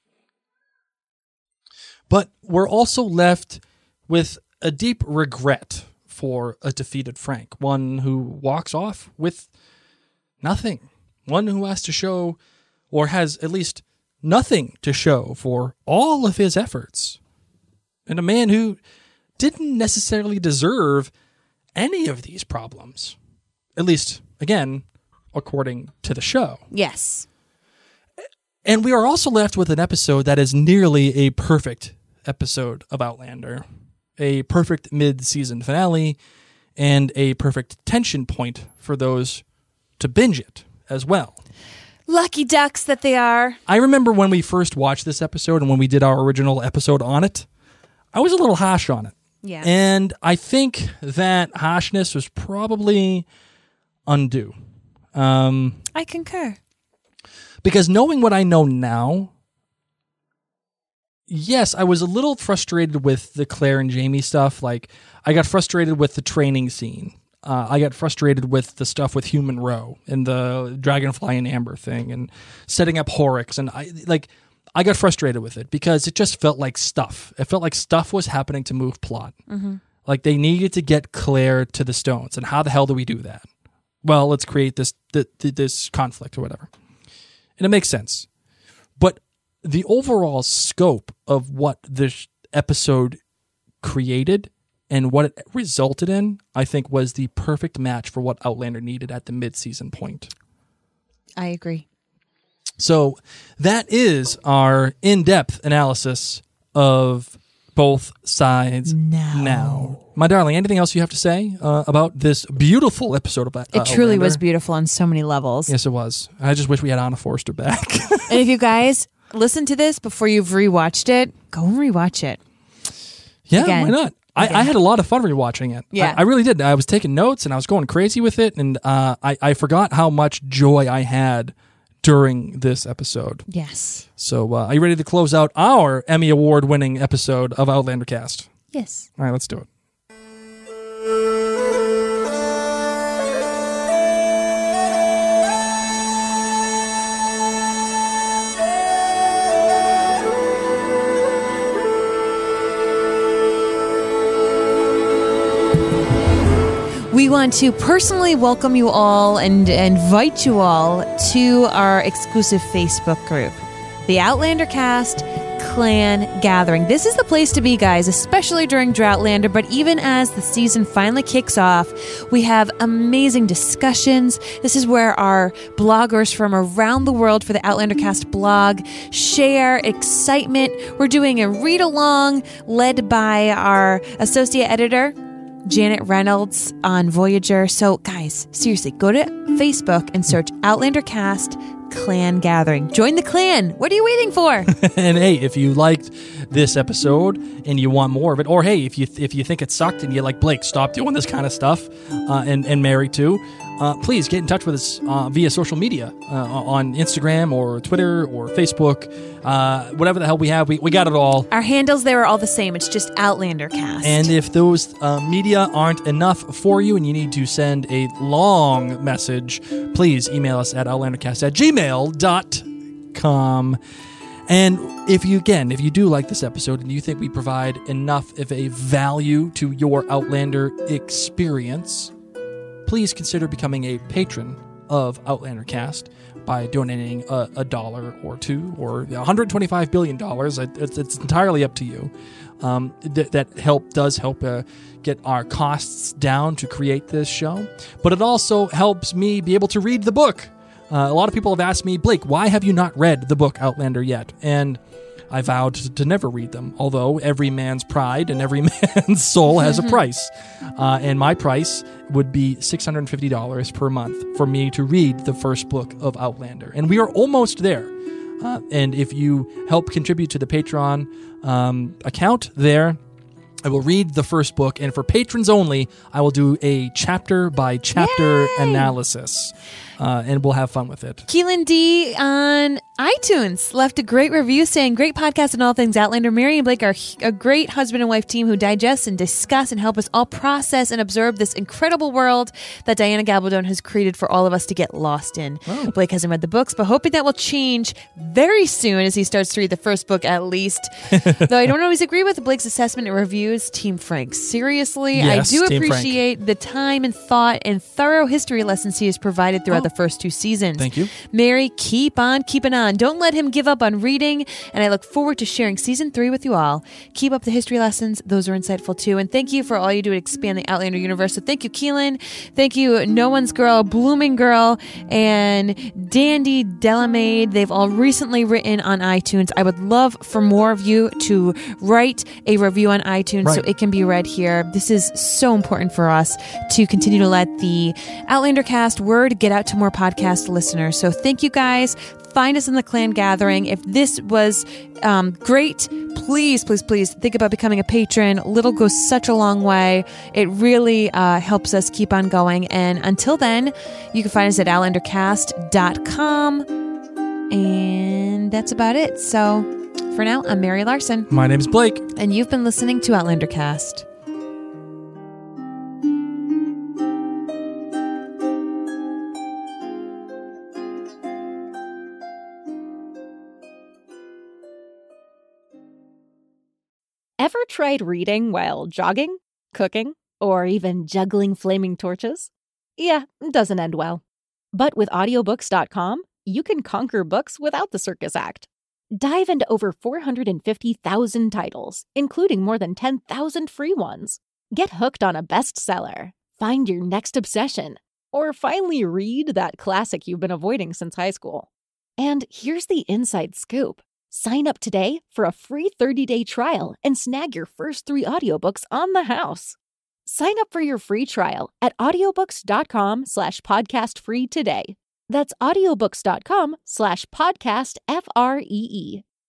But we're also left with a deep regret for a defeated Frank, one who walks off with nothing, one who has to show, or has at least nothing to show for all of his efforts, and a man who didn't necessarily deserve any of these problems, at least, again, according to the show. Yes. And we are also left with an episode that is nearly a perfect episode of Outlander, a perfect mid-season finale, and a perfect tension point for those to binge it as well. Lucky ducks that they are. I remember when we first watched this episode and when we did our original episode on it, I was a little harsh on it. Yeah. And I think that harshness was probably undue. Um, I concur. because knowing what I know now, yes, I was a little frustrated with the Claire and Jamie stuff. Like, I got frustrated with the training scene. Uh, I got frustrated with the stuff with Hugh Monroe and the Dragonfly and Amber thing and setting up Horrocks. And I like, I got frustrated with it because it just felt like stuff. It felt like stuff was happening to move plot. Mm-hmm. Like they needed to get Claire to the Stones. And how the hell do we do that? Well, let's create this th- th- this conflict or whatever. And it makes sense. But the overall scope of what this episode created and what it resulted in, I think, was the perfect match for what Outlander needed at the mid-season point. I agree. So that is our in-depth analysis of both sides Now. now. My darling, anything else you have to say uh, about this beautiful episode of uh, It truly Outlander? was beautiful on so many levels. Yes, it was. I just wish we had Anna Forster back. And if you guys listen to this before you've rewatched it, go and rewatch it. Yeah, Again. why not? I, I had a lot of fun rewatching it. Yeah. I, I really did. I was taking notes and I was going crazy with it, and uh, I, I forgot how much joy I had during this episode. Yes. So uh, are you ready to close out our Emmy Award-winning episode of Outlander Cast? Yes. All right, let's do it. We want to personally welcome you all and invite you all to our exclusive Facebook group, the Outlander Cast Clan Gathering. This is the place to be, guys, especially during Droughtlander, but even as the season finally kicks off, we have amazing discussions. This is where our bloggers from around the world for the Outlander Cast blog share excitement. We're doing a read-along led by our associate editor, Janet Reynolds on Voyager. So, guys, seriously, go to Facebook and search Outlander Cast Clan Gathering. Join the clan. What are you waiting for? And hey, if you liked this episode and you want more of it, or hey, if you if you think it sucked and you're like, Blake, stop doing this kind of stuff, uh, and and Mary too, uh, please get in touch with us uh, via social media uh, on Instagram or Twitter or Facebook, uh, whatever the hell we have. We we got it all. Our handles there are all the same. It's just Outlander Cast. And if those uh, media aren't enough for you and you need to send a long message, please email us at outlandercast at gmail dot com. And if you, again, if you do like this episode and you think we provide enough of a value to your Outlander experience, please consider becoming a patron of Outlander Cast by donating a, a dollar or two or one hundred twenty-five billion dollars. It's, it's entirely up to you. Um, th- that help does help uh, get our costs down to create this show, but it also helps me be able to read the book. Uh, a lot of people have asked me, Blake, why have you not read the book Outlander yet? And I vowed to, to never read them, although every man's pride and every man's soul has a price. Uh, and my price would be six hundred fifty dollars per month for me to read the first book of Outlander. And we are almost there. Uh, and if you help contribute to the Patreon um, account there, I will read the first book. And for patrons only, I will do a chapter by chapter analysis. Uh, and we'll have fun with it. Keelan D on iTunes left a great review saying, great podcast on all things Outlander. Mary and Blake are a great husband and wife team who digest and discuss and help us all process and absorb this incredible world that Diana Gabaldon has created for all of us to get lost in. Oh. Blake hasn't read the books, but hoping that will change very soon as he starts to read the first book at least. Though I don't always agree with Blake's assessment and reviews. Team Frank, seriously, yes, I do Team appreciate Frank. the time and thought and thorough history lessons he has provided throughout Oh. the first two seasons. Thank you. Mary, keep on keeping on. Don't let him give up on reading, and I look forward to sharing season three with you all. Keep up the history lessons. Those are insightful too. And thank you for all you do to expand the Outlander universe. So thank you, Keelan. Thank you, No One's Girl, Blooming Girl, and Dandy Delamaid. They've all recently written on iTunes. I would love for more of you to write a review on iTunes right. so it can be read here. This is so important for us to continue to let the Outlander Cast word get out to more podcast listeners. So thank you guys. Find us in the clan gathering. If this was um, great, please, please, please think about becoming a patron. Little goes such a long way. It really uh, helps us keep on going. And until then, you can find us at outlander cast dot com. And that's about it. So for now, I'm Mary Larson. My name's Blake. And you've been listening to Outlander Cast. Ever tried reading while jogging, cooking, or even juggling flaming torches? Yeah, it doesn't end well. But with audiobooks dot com, you can conquer books without the circus act. Dive into over four hundred fifty thousand titles, including more than ten thousand free ones. Get hooked on a bestseller, find your next obsession, or finally read that classic you've been avoiding since high school. And here's the inside scoop. Sign up today for a free thirty-day trial and snag your first three audiobooks on the house. Sign up for your free trial at audiobooks dot com slash podcast free today. That's audiobooks dot com slash podcast F R E E.